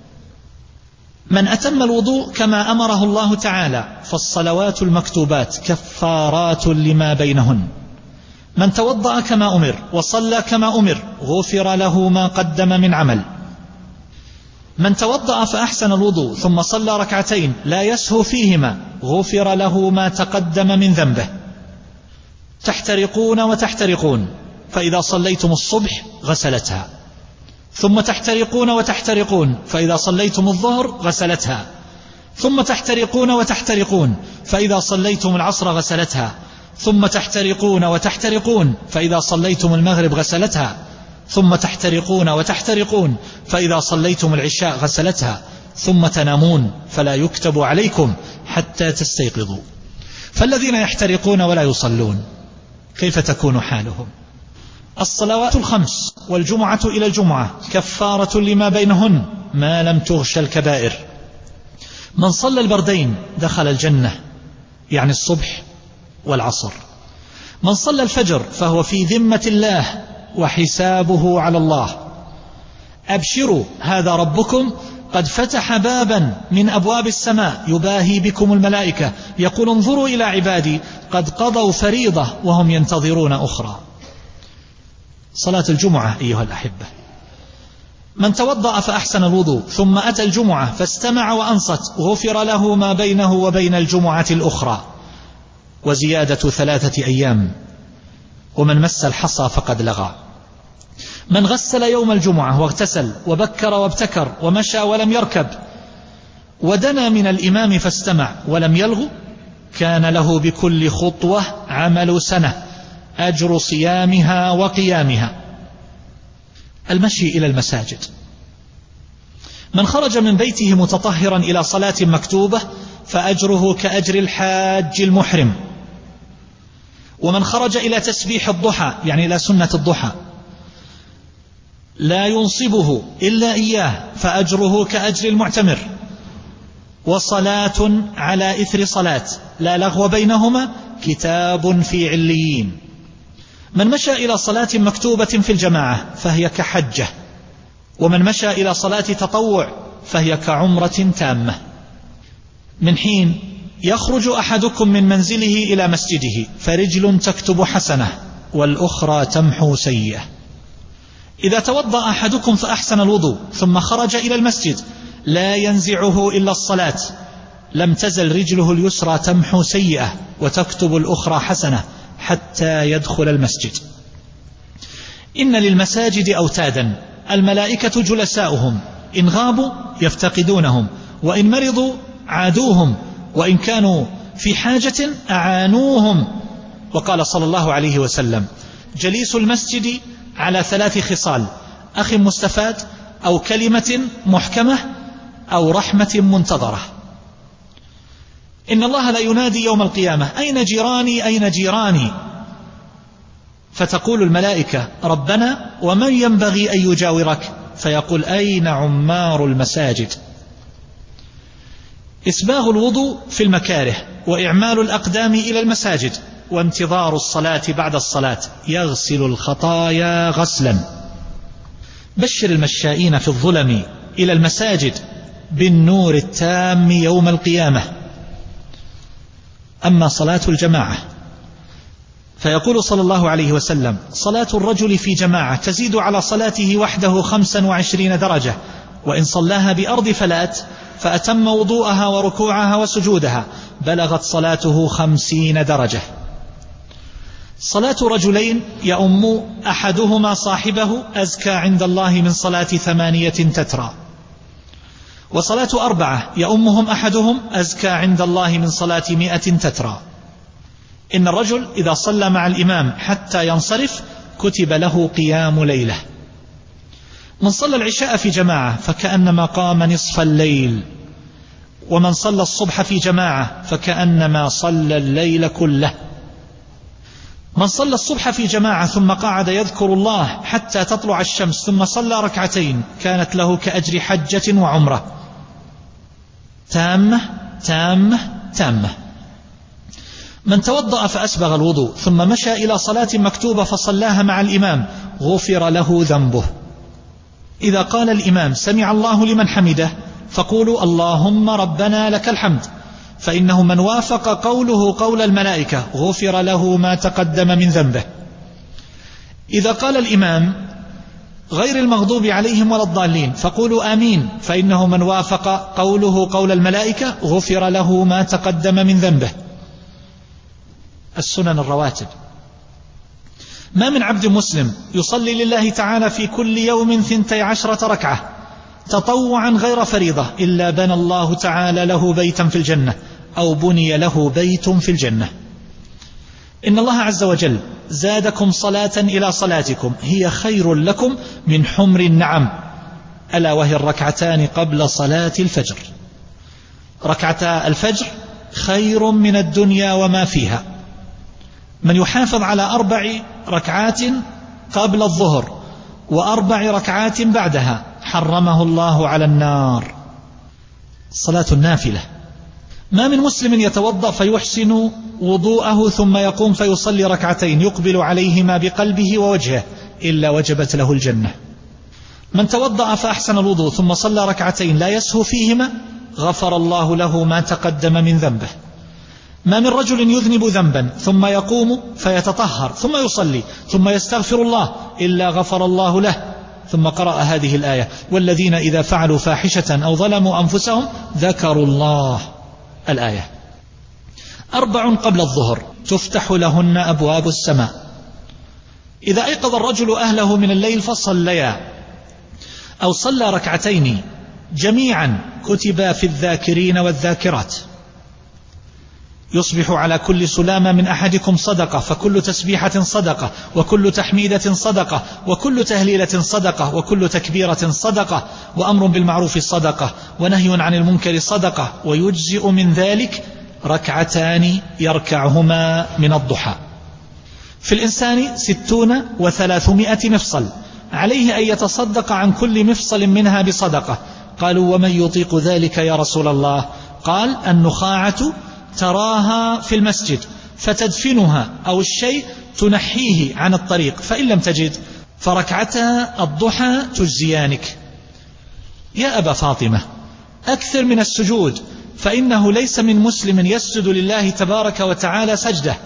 من أتم الوضوء كما أمره الله تعالى فالصلوات المكتوبات كفارات لما بينهن. من توضأ كما أمر وصلى كما أمر غفر له ما قدم من عمل. من توضأ فأحسن الوضوء ثم صلى ركعتين لا يسهو فيهما غفر له ما تقدم من ذنبه. تحترقون وتحترقون، فإذا صليتم الصبح غسلتها، ثم تحترقون وتحترقون، فإذا صليتم الظهر غسلتها، ثم تحترقون وتحترقون، فإذا صليتم العصر غسلتها، ثم تحترقون وتحترقون، فإذا صليتم المغرب غسلتها، ثم تحترقون وتحترقون، فإذا صليتم العشاء غسلتها، ثم تنامون فلا يكتب عليكم حتى تستيقظوا. فالذين يحترقون ولا يصلون كيف تكون حالهم؟ الصلوات الخمس والجمعة إلى الجمعة كفارة لما بينهن ما لم تغش الكبائر. من صلى البردين دخل الجنة، يعني الصبح والعصر. من صلى الفجر فهو في ذمة الله وحسابه على الله. أبشروا هذا ربكم قد فتح بابا من أبواب السماء يباهي بكم الملائكة يقول انظروا إلى عبادي قد قضوا فريضة وهم ينتظرون أخرى. صلاة الجمعة أيها الأحبة، من توضأ فأحسن الوضوء ثم أتى الجمعة فاستمع وأنصت غفر له ما بينه وبين الجمعة الأخرى وزيادة ثلاثة أيام. ومن مس الحصى فقد لغى. من غسل يوم الجمعة واغتسل وبكر وابتكر ومشى ولم يركب ودنا من الإمام فاستمع ولم يلغ كان له بكل خطوة عمل سنة أجر صيامها وقيامها. المشي إلى المساجد. من خرج من بيته متطهرا إلى صلاة مكتوبة فأجره كأجر الحاج المحرم. ومن خرج إلى تسبيح الضحى يعني إلى سنة الضحى لا ينصبه إلا إياه فأجره كأجر المعتمر. وصلاة على إثر صلاة لا لغو بينهما كتاب في عليين. من مشى إلى صلاة مكتوبة في الجماعة فهي كحجة، ومن مشى إلى صلاة تطوع فهي كعمرة تامة. من حين يخرج أحدكم من منزله إلى مسجده فرجل تكتب حسنة والأخرى تمحو سيئة. إذا توضأ أحدكم فأحسن الوضوء ثم خرج إلى المسجد لا ينزعه إلا الصلاة لم تزل رجله اليسرى تمحو سيئة وتكتب الأخرى حسنة حتى يدخل المسجد. إن للمساجد أوتادا الملائكة جلساؤهم إن غابوا يفتقدونهم وإن مرضوا عادوهم وإن كانوا في حاجة أعانوهم. وقال صلى الله عليه وسلم جليس المسجد على ثلاث خصال: أخ مستفاد أو كلمة محكمة أو رحمة منتظرة. إن الله لا ينادي يوم القيامة أين جيراني أين جيراني، فتقول الملائكة ربنا ومن ينبغي أن يجاورك، فيقول أين عمار المساجد. إسباغ الوضوء في المكاره وإعمال الأقدام إلى المساجد وانتظار الصلاة بعد الصلاة يغسل الخطايا غسلا. بشر المشائين في الظلم إلى المساجد بالنور التام يوم القيامة. أما صلاة الجماعة فيقول صلى الله عليه وسلم: صلاة الرجل في جماعة تزيد على صلاته وحده خمسا وعشرين درجة، وإن صلاها بأرض فلات فأتم وضوءها وركوعها وسجودها بلغت صلاته خمسين درجة. صلاة رجلين يؤم أحدهما صاحبه أزكى عند الله من صلاة ثمانية تترى، وصلاة أربعة يؤمهم أحدهم أزكى عند الله من صلاة مئة تترى. إن الرجل إذا صلى مع الإمام حتى ينصرف كتب له قيام ليلة. من صلى العشاء في جماعة فكأنما قام نصف الليل، ومن صلى الصبح في جماعة فكأنما صلى الليل كله. من صلى الصبح في جماعة ثم قعد يذكر الله حتى تطلع الشمس ثم صلى ركعتين كانت له كأجر حجة وعمرة تامة تامة تامة. من توضأ فأسبغ الوضوء ثم مشى إلى صلاة مكتوبة فصلاها مع الإمام غفر له ذنبه. إذا قال الإمام سمع الله لمن حمده فقولوا اللهم ربنا لك الحمد، فإنه من وافق قوله قول الملائكة غفر له ما تقدم من ذنبه. إذا قال الإمام غير المغضوب عليهم ولا الضالين فقولوا آمين، فإنه من وافق قوله قول الملائكة غفر له ما تقدم من ذنبه. السنن الرواتب: ما من عبد مسلم يصلي لله تعالى في كل يوم ثنتي عشرة ركعة تطوعا غير فريضة إلا بنى الله تعالى له بيتا في الجنة أو بني له بيت في الجنة. إن الله عز وجل زادكم صلاة إلى صلاتكم هي خير لكم من حمر النعم، ألا وهي الركعتان قبل صلاة الفجر. ركعتا الفجر خير من الدنيا وما فيها. من يحافظ على أربع ركعات قبل الظهر وأربع ركعات بعدها حرمه الله على النار. صلاة النافلة: ما من مسلم يتوضأ فيحسن وضوءه ثم يقوم فيصلي ركعتين يقبل عليهما بقلبه ووجهه إلا وجبت له الجنة. من توضأ فأحسن الوضوء ثم صلى ركعتين لا يسهو فيهما غفر الله له ما تقدم من ذنبه. ما من رجل يذنب ذنبا ثم يقوم فيتطهر ثم يصلي ثم يستغفر الله إلا غفر الله له. ثم قرأ هذه الآية: والذين إذا فعلوا فاحشة أو ظلموا أنفسهم ذكروا الله. الآية. أربع قبل الظهر تفتح لهن أبواب السماء: إذا أيقظ الرجل أهله من الليل فصليا أو صلى ركعتين جميعا كتبا في الذاكرين والذاكرات. يصبح على كل سلامة من أحدكم صدقة، فكل تسبيحة صدقة، وكل تحميدة صدقة، وكل تهليلة صدقة، وكل تكبيرة صدقة، وأمر بالمعروف صدقة، ونهي عن المنكر صدقة، ويجزئ من ذلك ركعتان يركعهما من الضحى. في الإنسان ستون وثلاثمائة مفصل، عليه أن يتصدق عن كل مفصل منها بصدقة. قالوا: ومن يطيق ذلك يا رسول الله؟ قال: النخاعة تراها في المسجد فتدفنها، أو الشيء تنحيه عن الطريق، فإن لم تجد فركعتا الضحى تجزيانك. يا أبا فاطمة أكثر من السجود، فإنه ليس من مسلم يسجد لله تبارك وتعالى سجدة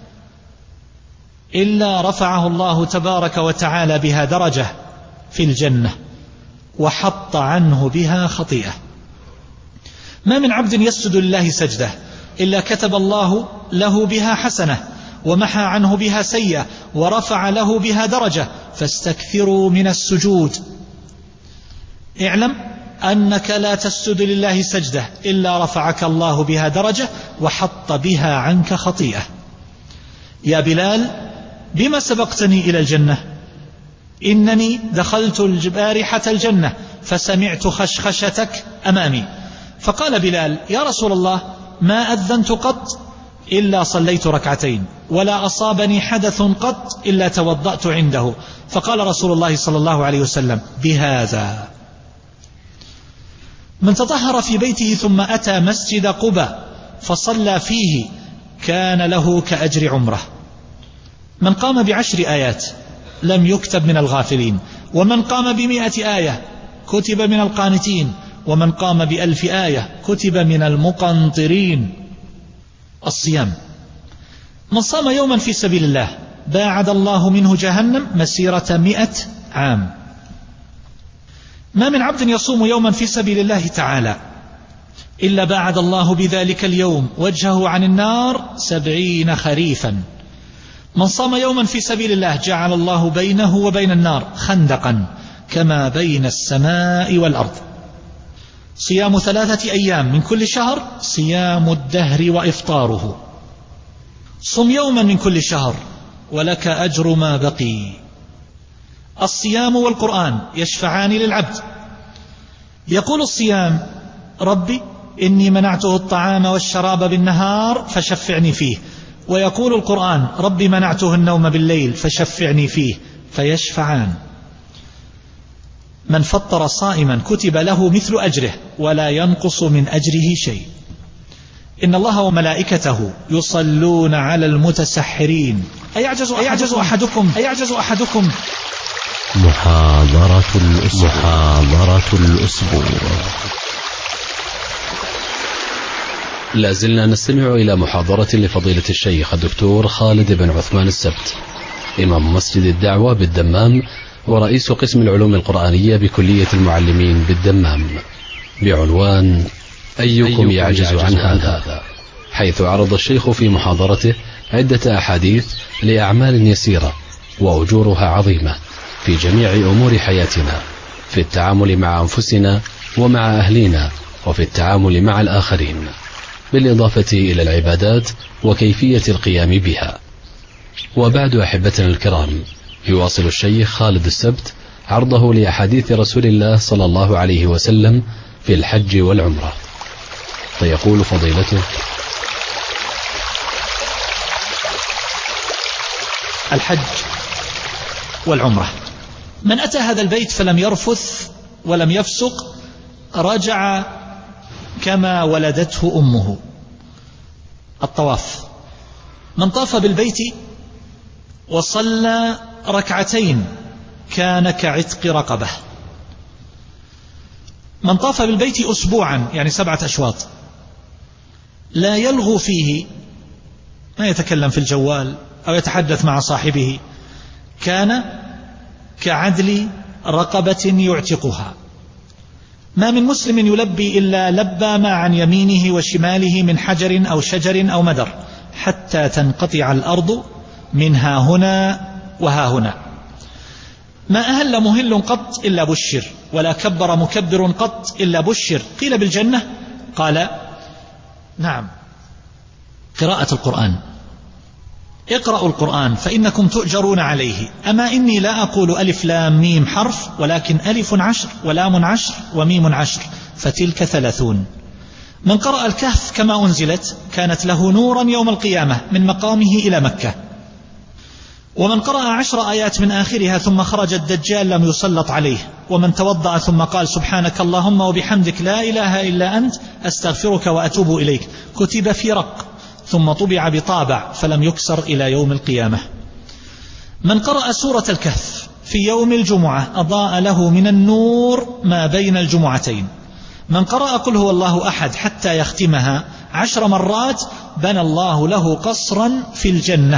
إلا رفعه الله تبارك وتعالى بها درجة في الجنة وحط عنه بها خطيئة. ما من عبد يسجد لله سجدة إلا كتب الله له بها حسنة ومحى عنه بها سيئة ورفع له بها درجة، فاستكثروا من السجود. اعلم أنك لا تسجد لله سجدة إلا رفعك الله بها درجة وحط بها عنك خطيئة. يا بلال بما سبقتني إلى الجنة؟ إنني دخلت البارحة الجنة فسمعت خشخشتك أمامي. فقال بلال: يا رسول الله ما أذنت قط إلا صليت ركعتين، ولا أصابني حدث قط إلا توضأت عنده. فقال رسول الله صلى الله عليه وسلم: بهذا. من تطهر في بيته ثم أتى مسجد قباء فصلى فيه كان له كأجر عمره. من قام بعشر آيات لم يكتب من الغافلين، ومن قام بمئة آية كتب من القانتين، ومن قام بألف آية كتب من المقنطرين. الصيام: من صام يوما في سبيل الله باعد الله منه جهنم مسيرة مئة عام. ما من عبد يصوم يوما في سبيل الله تعالى إلا باعد الله بذلك اليوم وجهه عن النار سبعين خريفا. من صام يوما في سبيل الله جعل الله بينه وبين النار خندقا كما بين السماء والأرض. صيام ثلاثة أيام من كل شهر صيام الدهر وإفطاره. صم يوما من كل شهر ولك أجر ما بقي. الصيام والقرآن يشفعان للعبد. يقول الصيام: ربي إني منعته الطعام والشراب بالنهار فشفعني فيه. ويقول القرآن: ربي منعته النوم بالليل فشفعني فيه. فيشفعان. من فطر صائما كتب له مثل أجره ولا ينقص من أجره شيء. إن الله وملائكته يصلون على المتسحرين أيعجز أحدكم, أحدكم أيعجز أحدكم محاضرة الأسبوع. محاضرة الأسبوع. لا زلنا نستمع إلى محاضرة لفضيلة الشيخ الدكتور خالد بن عثمان السبت، إمام مسجد الدعوة بالدمام ورئيس قسم العلوم القرآنية بكلية المعلمين بالدمام، بعنوان أيكم يعجز عن هذا، حيث عرض الشيخ في محاضرته عدة أحاديث لأعمال يسيرة وأجورها عظيمة في جميع أمور حياتنا، في التعامل مع أنفسنا ومع أهلنا وفي التعامل مع الآخرين، بالإضافة إلى العبادات وكيفية القيام بها. وبعد أحبتنا الكرام، يواصل الشيخ خالد السبت عرضه لأحاديث رسول الله صلى الله عليه وسلم في الحج والعمرة، فيقول فضيلته: الحج والعمرة. من أتى هذا البيت فلم يرفث ولم يفسق رجع كما ولدته أمه. الطواف: من طاف بالبيت وصلى ركعتين كان كعتق رقبة. من طاف بالبيت أسبوعا يعني سبعة أشواط لا يلغو فيه، ما يتكلم في الجوال أو يتحدث مع صاحبه، كان كعدل رقبة يعتقها. ما من مسلم يلبي إلا لبى ما عن يمينه وشماله من حجر أو شجر أو مدر حتى تنقطع الأرض منها هنا وها هنا. ما أهل مهل قط إلا بشر، ولا كبر مكبر قط إلا بشر. قيل بالجنة؟ قال نعم. قراءة القرآن: اقرأوا القرآن فإنكم تؤجرون عليه. أما إني لا أقول ألف لام ميم حرف، ولكن ألف عشر ولام عشر وميم عشر، فتلك ثلاثون. من قرأ الكهف كما أنزلت كانت له نورا يوم القيامة من مقامه إلى مكة. ومن قرأ عشر آيات من آخرها ثم خرج الدجال لم يسلط عليه. ومن توضأ ثم قال سبحانك اللهم وبحمدك لا إله إلا أنت أستغفرك وأتوب إليك كتب في رق ثم طبع بطابع فلم يكسر إلى يوم القيامة. من قرأ سورة الكهف في يوم الجمعة أضاء له من النور ما بين الجمعتين. من قرأ قل هو الله أحد حتى يختمها عشر مرات بنى الله له قصرا في الجنة.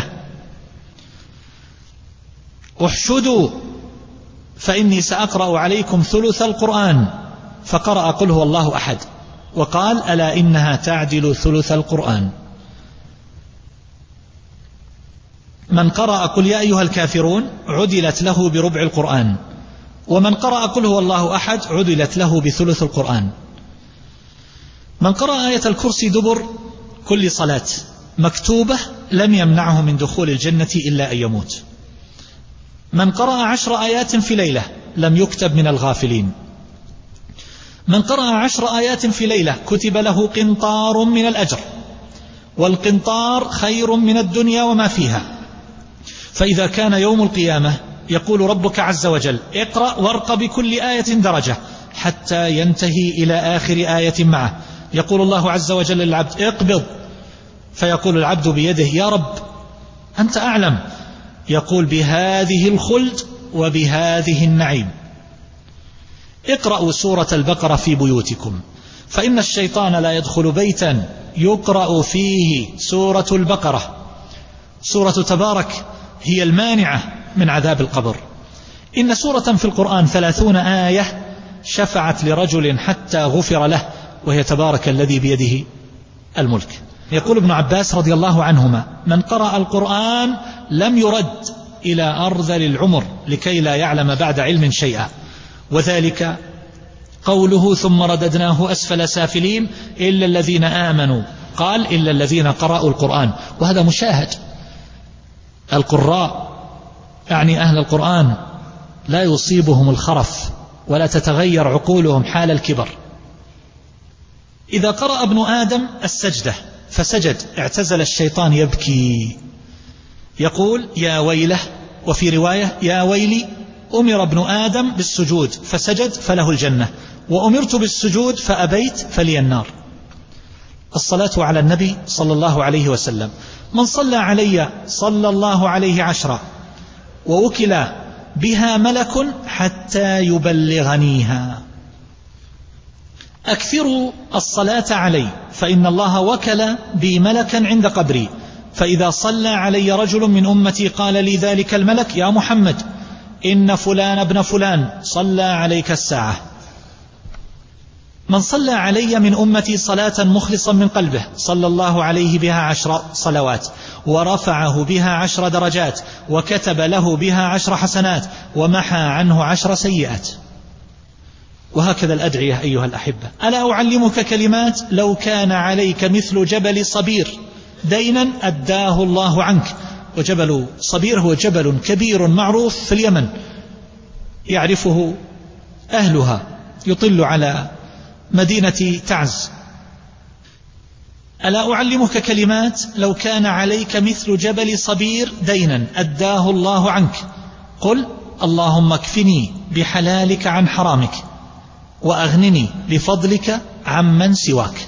احشدوا فإني سأقرأ عليكم ثلث القرآن، فقرأ قل هو الله أحد وقال ألا إنها تعدل ثلث القرآن. من قرأ قل يا أيها الكافرون عدلت له بربع القرآن. ومن قرأ قل هو الله أحد عدلت له بثلث القرآن. من قرأ آية الكرسي دبر كل صلاة مكتوبة لم يمنعه من دخول الجنة إلا أن يموت. من قرأ عشر آيات في ليلة لم يكتب من الغافلين. من قرأ عشر آيات في ليلة كتب له قنطار من الأجر، والقنطار خير من الدنيا وما فيها. فإذا كان يوم القيامة يقول ربك عز وجل اقرأ وارق بكل آية درجة حتى ينتهي إلى آخر آية معه. يقول الله عز وجل للعبد اقبض، فيقول العبد بيده يا رب أنت أعلم. يقول بهذه الخلد وبهذه النعيم. اقرأوا سورة البقرة في بيوتكم، فإن الشيطان لا يدخل بيتا يقرأ فيه سورة البقرة سورة تبارك هي المانعة من عذاب القبر. إن سورة في القرآن ثلاثون آية شفعت لرجل حتى غفر له، وهي تبارك الذي بيده الملك. يقول ابن عباس رضي الله عنهما: من قرأ القرآن لم يرد إلى أرذل العمر لكي لا يعلم بعد علم شيئا، وذلك قوله: ثم رددناه أسفل سافلين إلا الذين آمنوا، قال: إلا الذين قرأوا القرآن. وهذا مشاهد. القراء يعني أهل القرآن لا يصيبهم الخرف ولا تتغير عقولهم حال الكبر. إذا قرأ ابن آدم السجدة فسجد اعتزل الشيطان يبكي، يقول: يا ويله، وفي رواية: يا ويلي، أمر ابن آدم بالسجود فسجد فله الجنة، وأمرت بالسجود فأبيت فلي النار. الصلاة على النبي صلى الله عليه وسلم: من صلى علي صلى الله عليه عشرا، ووكل بها ملك حتى يبلغنيها. أكثروا الصلاة علي فإن الله وكل بي ملكا عند قبري، فإذا صلى علي رجل من أمتي قال لي ذلك الملك: يا محمد، إن فلان ابن فلان صلى عليك الساعة. من صلى علي من أمتي صلاة مخلصا من قلبه صلى الله عليه بها عشر صلوات، ورفعه بها عشر درجات، وكتب له بها عشر حسنات، ومحى عنه عشر سيئات. وهكذا الأدعية أيها الأحبة. ألا أعلمك كلمات لو كان عليك مثل جبل صبير دينا أداه الله عنك. وجبل صبير هو جبل كبير معروف في اليمن يعرفه أهلها، يطل على مدينة تعز. ألا أعلمك كلمات لو كان عليك مثل جبل صبير دينا أداه الله عنك. قل: اللهم اكفني بحلالك عن حرامك، وأغنني بفضلك عمن سواك.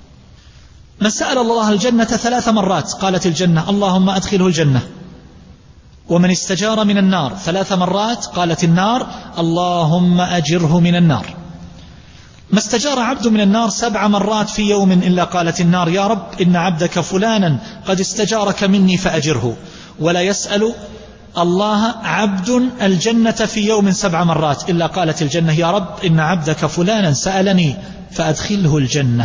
من سأل الله الجنة ثلاث مرات قالت الجنة: اللهم أدخله الجنة. ومن استجار من النار ثلاث مرات قالت النار: اللهم أجره من النار. ما استجار عبد من النار سبع مرات في يوم إلا قالت النار: يا رب، إن عبدك فلانا قد استجارك مني فأجره. ولا يسأل الله عبد الجنة في يوم سبع مرات إلا قالت الجنة: يا رب، إن عبدك فلانا سألني فأدخله الجنة.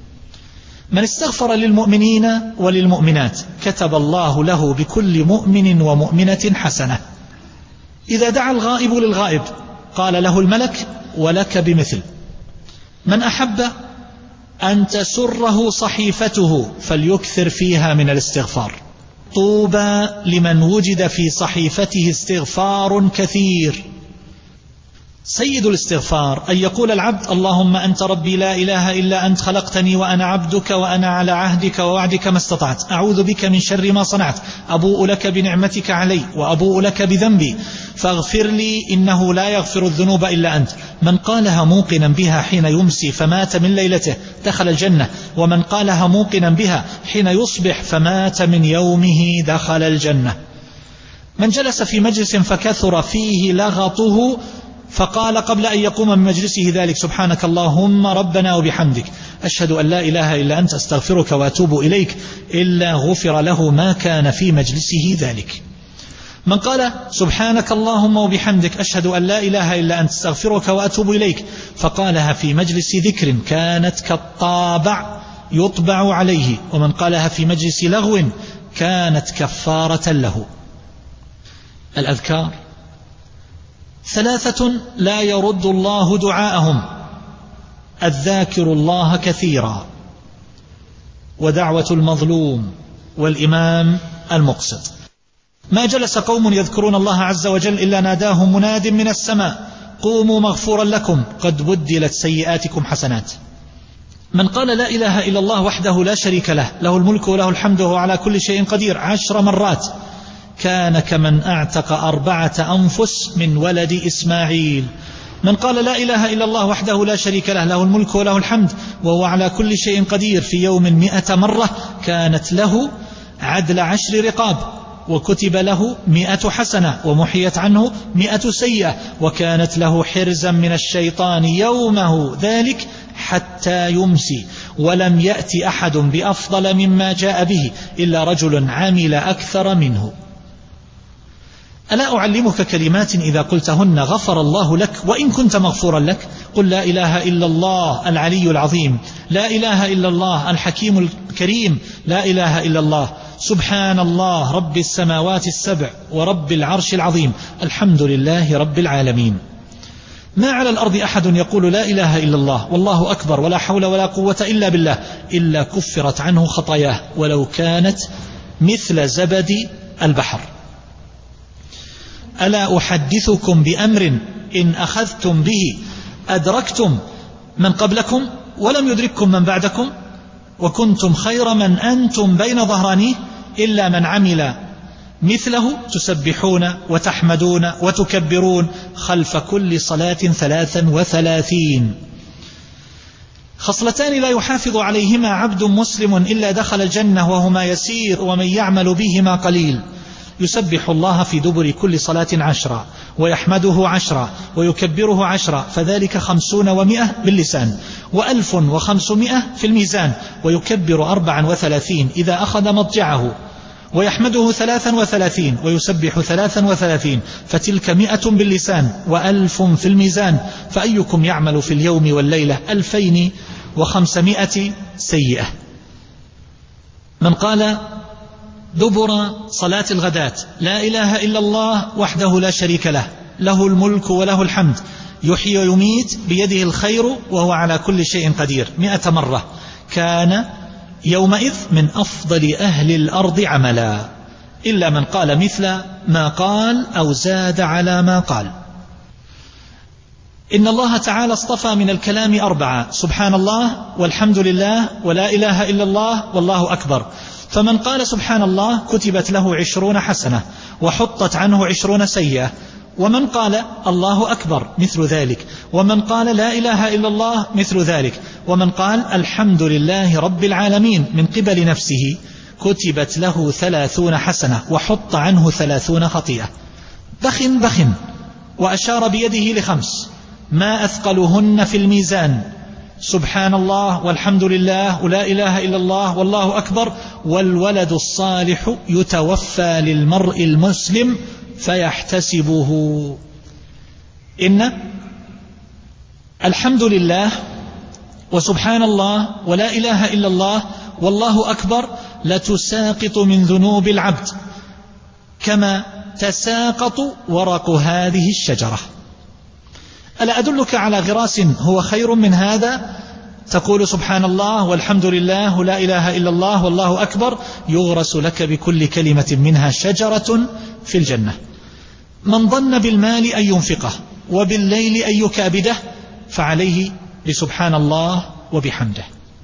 من استغفر للمؤمنين وللمؤمنات كتب الله له بكل مؤمن ومؤمنة حسنة. إذا دعا الغائب للغائب قال له الملك: ولك بمثل. من أحب أن تسره صحيفته فليكثر فيها من الاستغفار. طوبى لمن وجد في صحيفته استغفار كثير. سيد الاستغفار أن يقول العبد: اللهم أنت ربي لا إله إلا أنت، خلقتني وأنا عبدك، وأنا على عهدك ووعدك ما استطعت، أعوذ بك من شر ما صنعت، أبوء لك بنعمتك علي وأبوء لك بذنبي فاغفر لي إنه لا يغفر الذنوب إلا أنت. من قالها موقنا بها حين يمسي فمات من ليلته دخل الجنة، ومن قالها موقنا بها حين يصبح فمات من يومه دخل الجنة. من جلس في مجلس فكثر فيه لغطه فقال قبل أن يقوم من مجلسه ذلك: سبحانك اللهم ربنا وبحمدك، أشهد أن لا إله إلا أنت، أستغفرك وأتوب إليك، إلا غفر له ما كان في مجلسه ذلك. من قال: سبحانك اللهم وبحمدك، أشهد أن لا إله إلا أنت، أستغفرك وأتوب إليك، فقالها في مجلس ذكر كانت كالطابع يطبع عليه، ومن قالها في مجلس لغو كانت كفارة له. الأذكار ثلاثة لا يرد الله دعاءهم: الذاكر الله كثيرا، ودعوة المظلوم، والإمام المقسط. ما جلس قوم يذكرون الله عز وجل إلا ناداهم مناد من السماء: قوموا مغفورا لكم قد بدلت سيئاتكم حسنات. من قال لا إله إلا الله وحده لا شريك له، له الملك وله الحمد وهو على كل شيء قدير، عشر مرات كان كمن أعتق أربعة أنفس من ولد إسماعيل. من قال لا إله إلا الله وحده لا شريك له، له الملك وله الحمد وهو على كل شيء قدير في يوم مئة مرة كانت له عدل عشر رقاب. وكتب له مئة حسنة ومحيت عنه مئة سيئة، وكانت له حرزا من الشيطان يومه ذلك حتى يمسي، ولم يأتي أحد بأفضل مما جاء به إلا رجل عمل أكثر منه. ألا أعلمك كلمات إذا قلتهن غفر الله لك وإن كنت مغفورا لك؟ قل لا إله إلا الله العلي العظيم، لا إله إلا الله الحكيم الكريم، لا إله إلا الله سبحان الله رب السماوات السبع ورب العرش العظيم، الحمد لله رب العالمين. ما على الأرض أحد يقول لا إله إلا الله والله أكبر ولا حول ولا قوة إلا بالله إلا كفرت عنه خطاياه ولو كانت مثل زبد البحر. ألا أحدثكم بأمر إن أخذتم به أدركتم من قبلكم ولم يدرككم من بعدكم، وكنتم خير من أنتم بين ظهرانيه، إلا من عمل مثله تسبحون وتحمدون وتكبرون خلف كل صلاة ثلاثا وثلاثين. خصلتان لا يحافظ عليهما عبد مسلم إلا دخل الجنة وهما يسير ومن يعمل بهما قليل: يسبح الله في دبر كل صلاة عشرا، ويحمده عشرا، ويكبره عشرا، فذلك خمسون ومئة باللسان، وألف وخمسمائة في الميزان، ويكبر أربعا وثلاثين إذا أخذ مضجعه، ويحمده ثلاثا وثلاثين، ويسبح ثلاثا وثلاثين، فتلك مئة باللسان وألف في الميزان. فأيكم يعمل في اليوم والليلة ألفين وخمسمائة سيئة. من قال دبر صلاة الغداة لا إله إلا الله وحده لا شريك له، له الملك وله الحمد، يحيي ويميت بيده الخير وهو على كل شيء قدير، مئة مرة، كان يومئذ من أفضل أهل الأرض عملا، إلا من قال مثل ما قال أو زاد على ما قال. إن الله تعالى اصطفى من الكلام أربعة: سبحان الله والحمد لله ولا إله إلا الله والله أكبر. فمن قال سبحان الله كتبت له عشرون حسنة وحطت عنه عشرون سيئة، ومن قال الله أكبر مثل ذلك، ومن قال لا إله إلا الله مثل ذلك، ومن قال الحمد لله رب العالمين من قبل نفسه كتبت له ثلاثون حسنة وحط عنه ثلاثون خطيئة. بخ بخ، وأشار بيده لخمس ما أثقلهن في الميزان: سبحان الله والحمد لله ولا إله إلا الله والله أكبر، والولد الصالح يتوفى للمرء المسلم فيحتسبه. إن الحمد لله وسبحان الله ولا إله إلا الله والله أكبر لتساقط من ذنوب العبد كما تساقط ورق هذه الشجرة. ألا أدلك على غراس هو خير من هذا؟ تقول سبحان الله والحمد لله ولا إله إلا الله والله أكبر، يغرس لك بكل كلمة منها شجرة في الجنة. من ظن بالمال أن ينفقه وبالليل أن يكابده فعليه بسبحان الله وبحمده.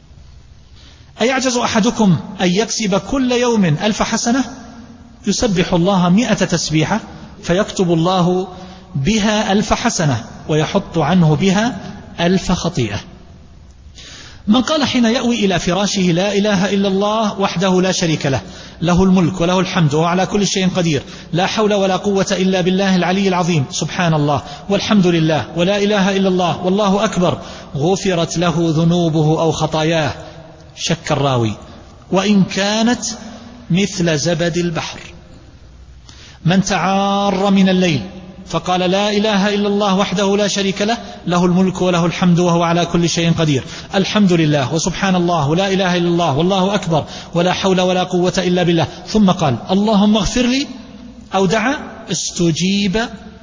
أيعجز أحدكم أن يكسب كل يوم ألف حسنة؟ يسبح الله مئة تسبيحة فيكتب الله بها ألف حسنة ويحط عنه بها ألف خطيئة. من قال حين يأوي إلى فراشه لا إله إلا الله وحده لا شريك له، له الملك وله الحمد وهو على كل شيء قدير، لا حول ولا قوة إلا بالله العلي العظيم، سبحان الله والحمد لله ولا إله إلا الله والله أكبر، غفرت له ذنوبه أو خطاياه، شك الراوي، وإن كانت مثل زبد البحر. من تعار من الليل فقال لا إله إلا الله وحده لا شريك له، له الملك وله الحمد وهو على كل شيء قدير، الحمد لله وسبحان الله ولا إله إلا الله والله أكبر ولا حول ولا قوة إلا بالله، ثم قال اللهم اغفر لي أو دعا، استجيب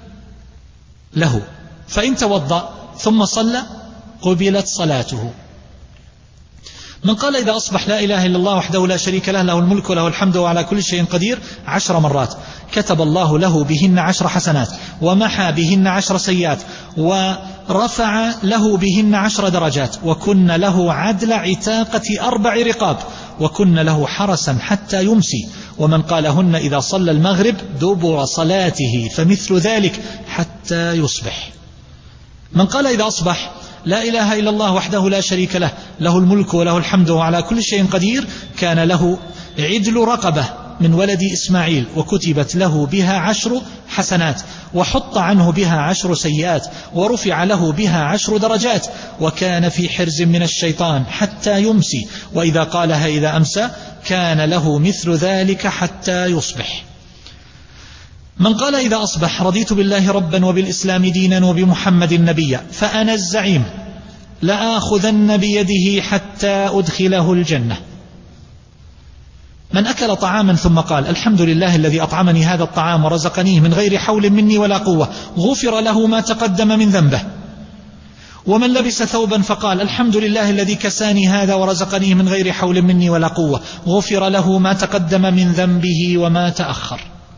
له. فإن توضأ ثم صلى قبلت صلاته. من قال إذا أصبح لا إله إلا الله وحده لا شريك له، له الملك وله الحمد وعلى كل شيء قدير عشر مرات، كتب الله له بهن عشر حسنات ومحى بهن عشر سيئات ورفع له بهن عشر درجات، وكن له عدل عتاقة أربع رقاب، وكن له حرسا حتى يمسي. ومن قالهن إذا صلى المغرب دبر صلاته فمثل ذلك حتى يصبح. من قال إذا أصبح لا إله إلا الله وحده لا شريك له، له الملك وله الحمد وعلى كل شيء قدير، كان له عدل رقبة من ولد إسماعيل وكتبت له بها عشر حسنات، وحط عنه بها عشر سيئات، ورفع له بها عشر درجات، وكان في حرز من الشيطان حتى يمسي، وإذا قالها إذا أمسى كان له مثل ذلك حتى يصبح. من قال إذا أصبح رضيت بالله ربا وبالإسلام دينا وبمحمد نبيا فأنا الزعيم لآخذن بيده حتى أدخله الجنة. من أكل طعاما ثم قال الحمد لله الذي أطعمني هذا الطعام ورزقنيه من غير حول مني ولا قوة غفر له ما تقدم من ذنبه. ومن لبس ثوبا فقال الحمد لله الذي كساني هذا ورزقنيه من غير حول مني ولا قوة غفر له ما تقدم من ذنبه وما تأخر.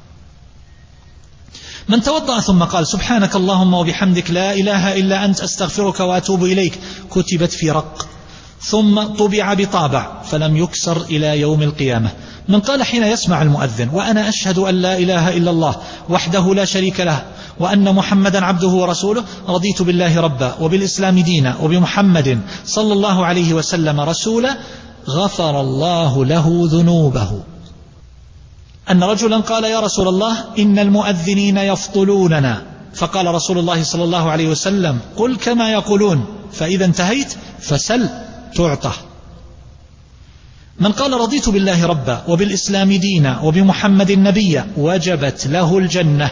من توضأ ثم قال سبحانك اللهم وبحمدك لا إله إلا أنت أستغفرك وأتوب إليك كتبت في رق ثم طبع بطابع فلم يكسر إلى يوم القيامة. من قال حين يسمع المؤذن وأنا أشهد أن لا إله إلا الله وحده لا شريك له وأن محمدا عبده ورسوله رضيت بالله ربا وبالإسلام دينا وبمحمد صلى الله عليه وسلم رسولا غفر الله له ذنوبه. أن رجلا قال يا رسول الله إن المؤذنين يفضلوننا، فقال رسول الله صلى الله عليه وسلم قل كما يقولون فإذا انتهيت فسل تعطى. من قال رضيت بالله ربا وبالإسلام دينا وبمحمد نبيا وجبت له الجنة.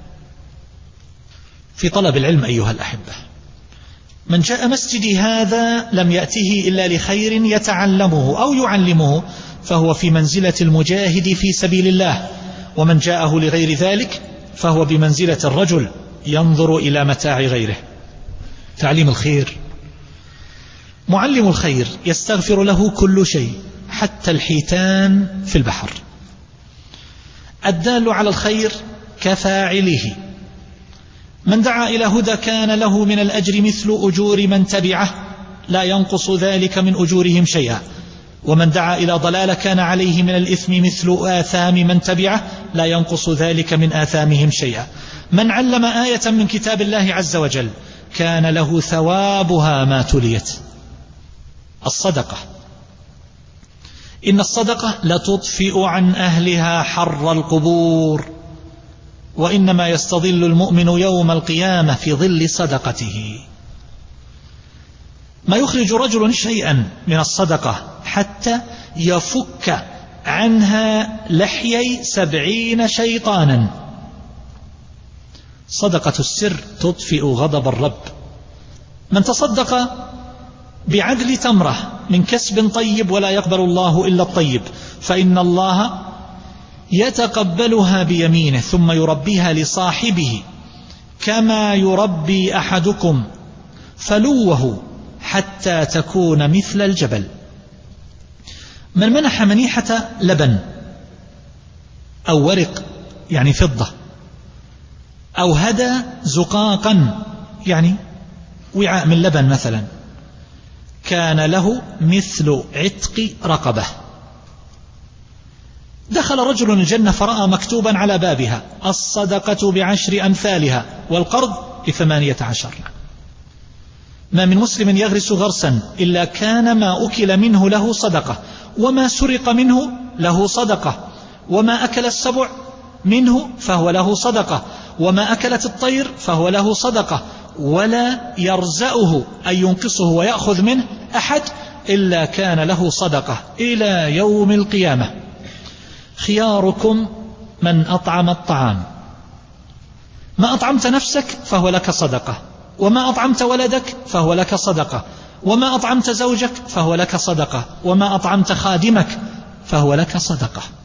في طلب العلم أيها الأحبة، من جاء مسجدي هذا لم يأته إلا لخير يتعلمه أو يعلمه فهو في منزلة المجاهد في سبيل الله، ومن جاءه لغير ذلك فهو بمنزلة الرجل ينظر إلى متاع غيره. تعليم الخير. معلم الخير يستغفر له كل شيء حتى الحيتان في البحر. الدال على الخير كفاعله. من دعا إلى هدى كان له من الأجر مثل أجور من تبعه لا ينقص ذلك من أجورهم شيئا، ومن دعا إلى ضلال كان عليه من الإثم مثل آثام من تبعه لا ينقص ذلك من آثامهم شيئا. من علم آية من كتاب الله عز وجل كان له ثوابها ما تليت. الصدقة. إن الصدقة لتطفئ عن أهلها حر القبور، وإنما يستظل المؤمن يوم القيامة في ظل صدقته. ما يخرج رجل شيئا من الصدقة حتى يفك عنها لحيي سبعين شيطانا. صدقة السر تطفئ غضب الرب. من تصدق بعدل تمرة من كسب طيب ولا يقبل الله إلا الطيب فإن الله يتقبلها بيمينه ثم يربيها لصاحبه كما يربي أحدكم فلوه حتى تكون مثل الجبل. من منح منيحة لبن أو ورق يعني فضة أو هدى زقاقا يعني وعاء من لبن مثلا كان له مثل عتق رقبة. دخل رجل الجنة فرأى مكتوبا على بابها الصدقة بعشر أمثالها والقرض بثمانية عشر. ما من مسلم يغرس غرسا إلا كان ما أكل منه له صدقة، وما سرق منه له صدقة، وما أكل السبع منه فهو له صدقة، وما أكلت الطير فهو له صدقة، ولا يرزأه أن ينقصه ويأخذ منه أحد إلا كان له صدقة إلى يوم القيامة. خياركم من أطعم الطعام. ما أطعمت نفسك فهو لك صدقة، وما أطعمت ولدك فهو لك صدقة، وما أطعمت زوجك فهو لك صدقة، وما أطعمت خادمك فهو لك صدقة.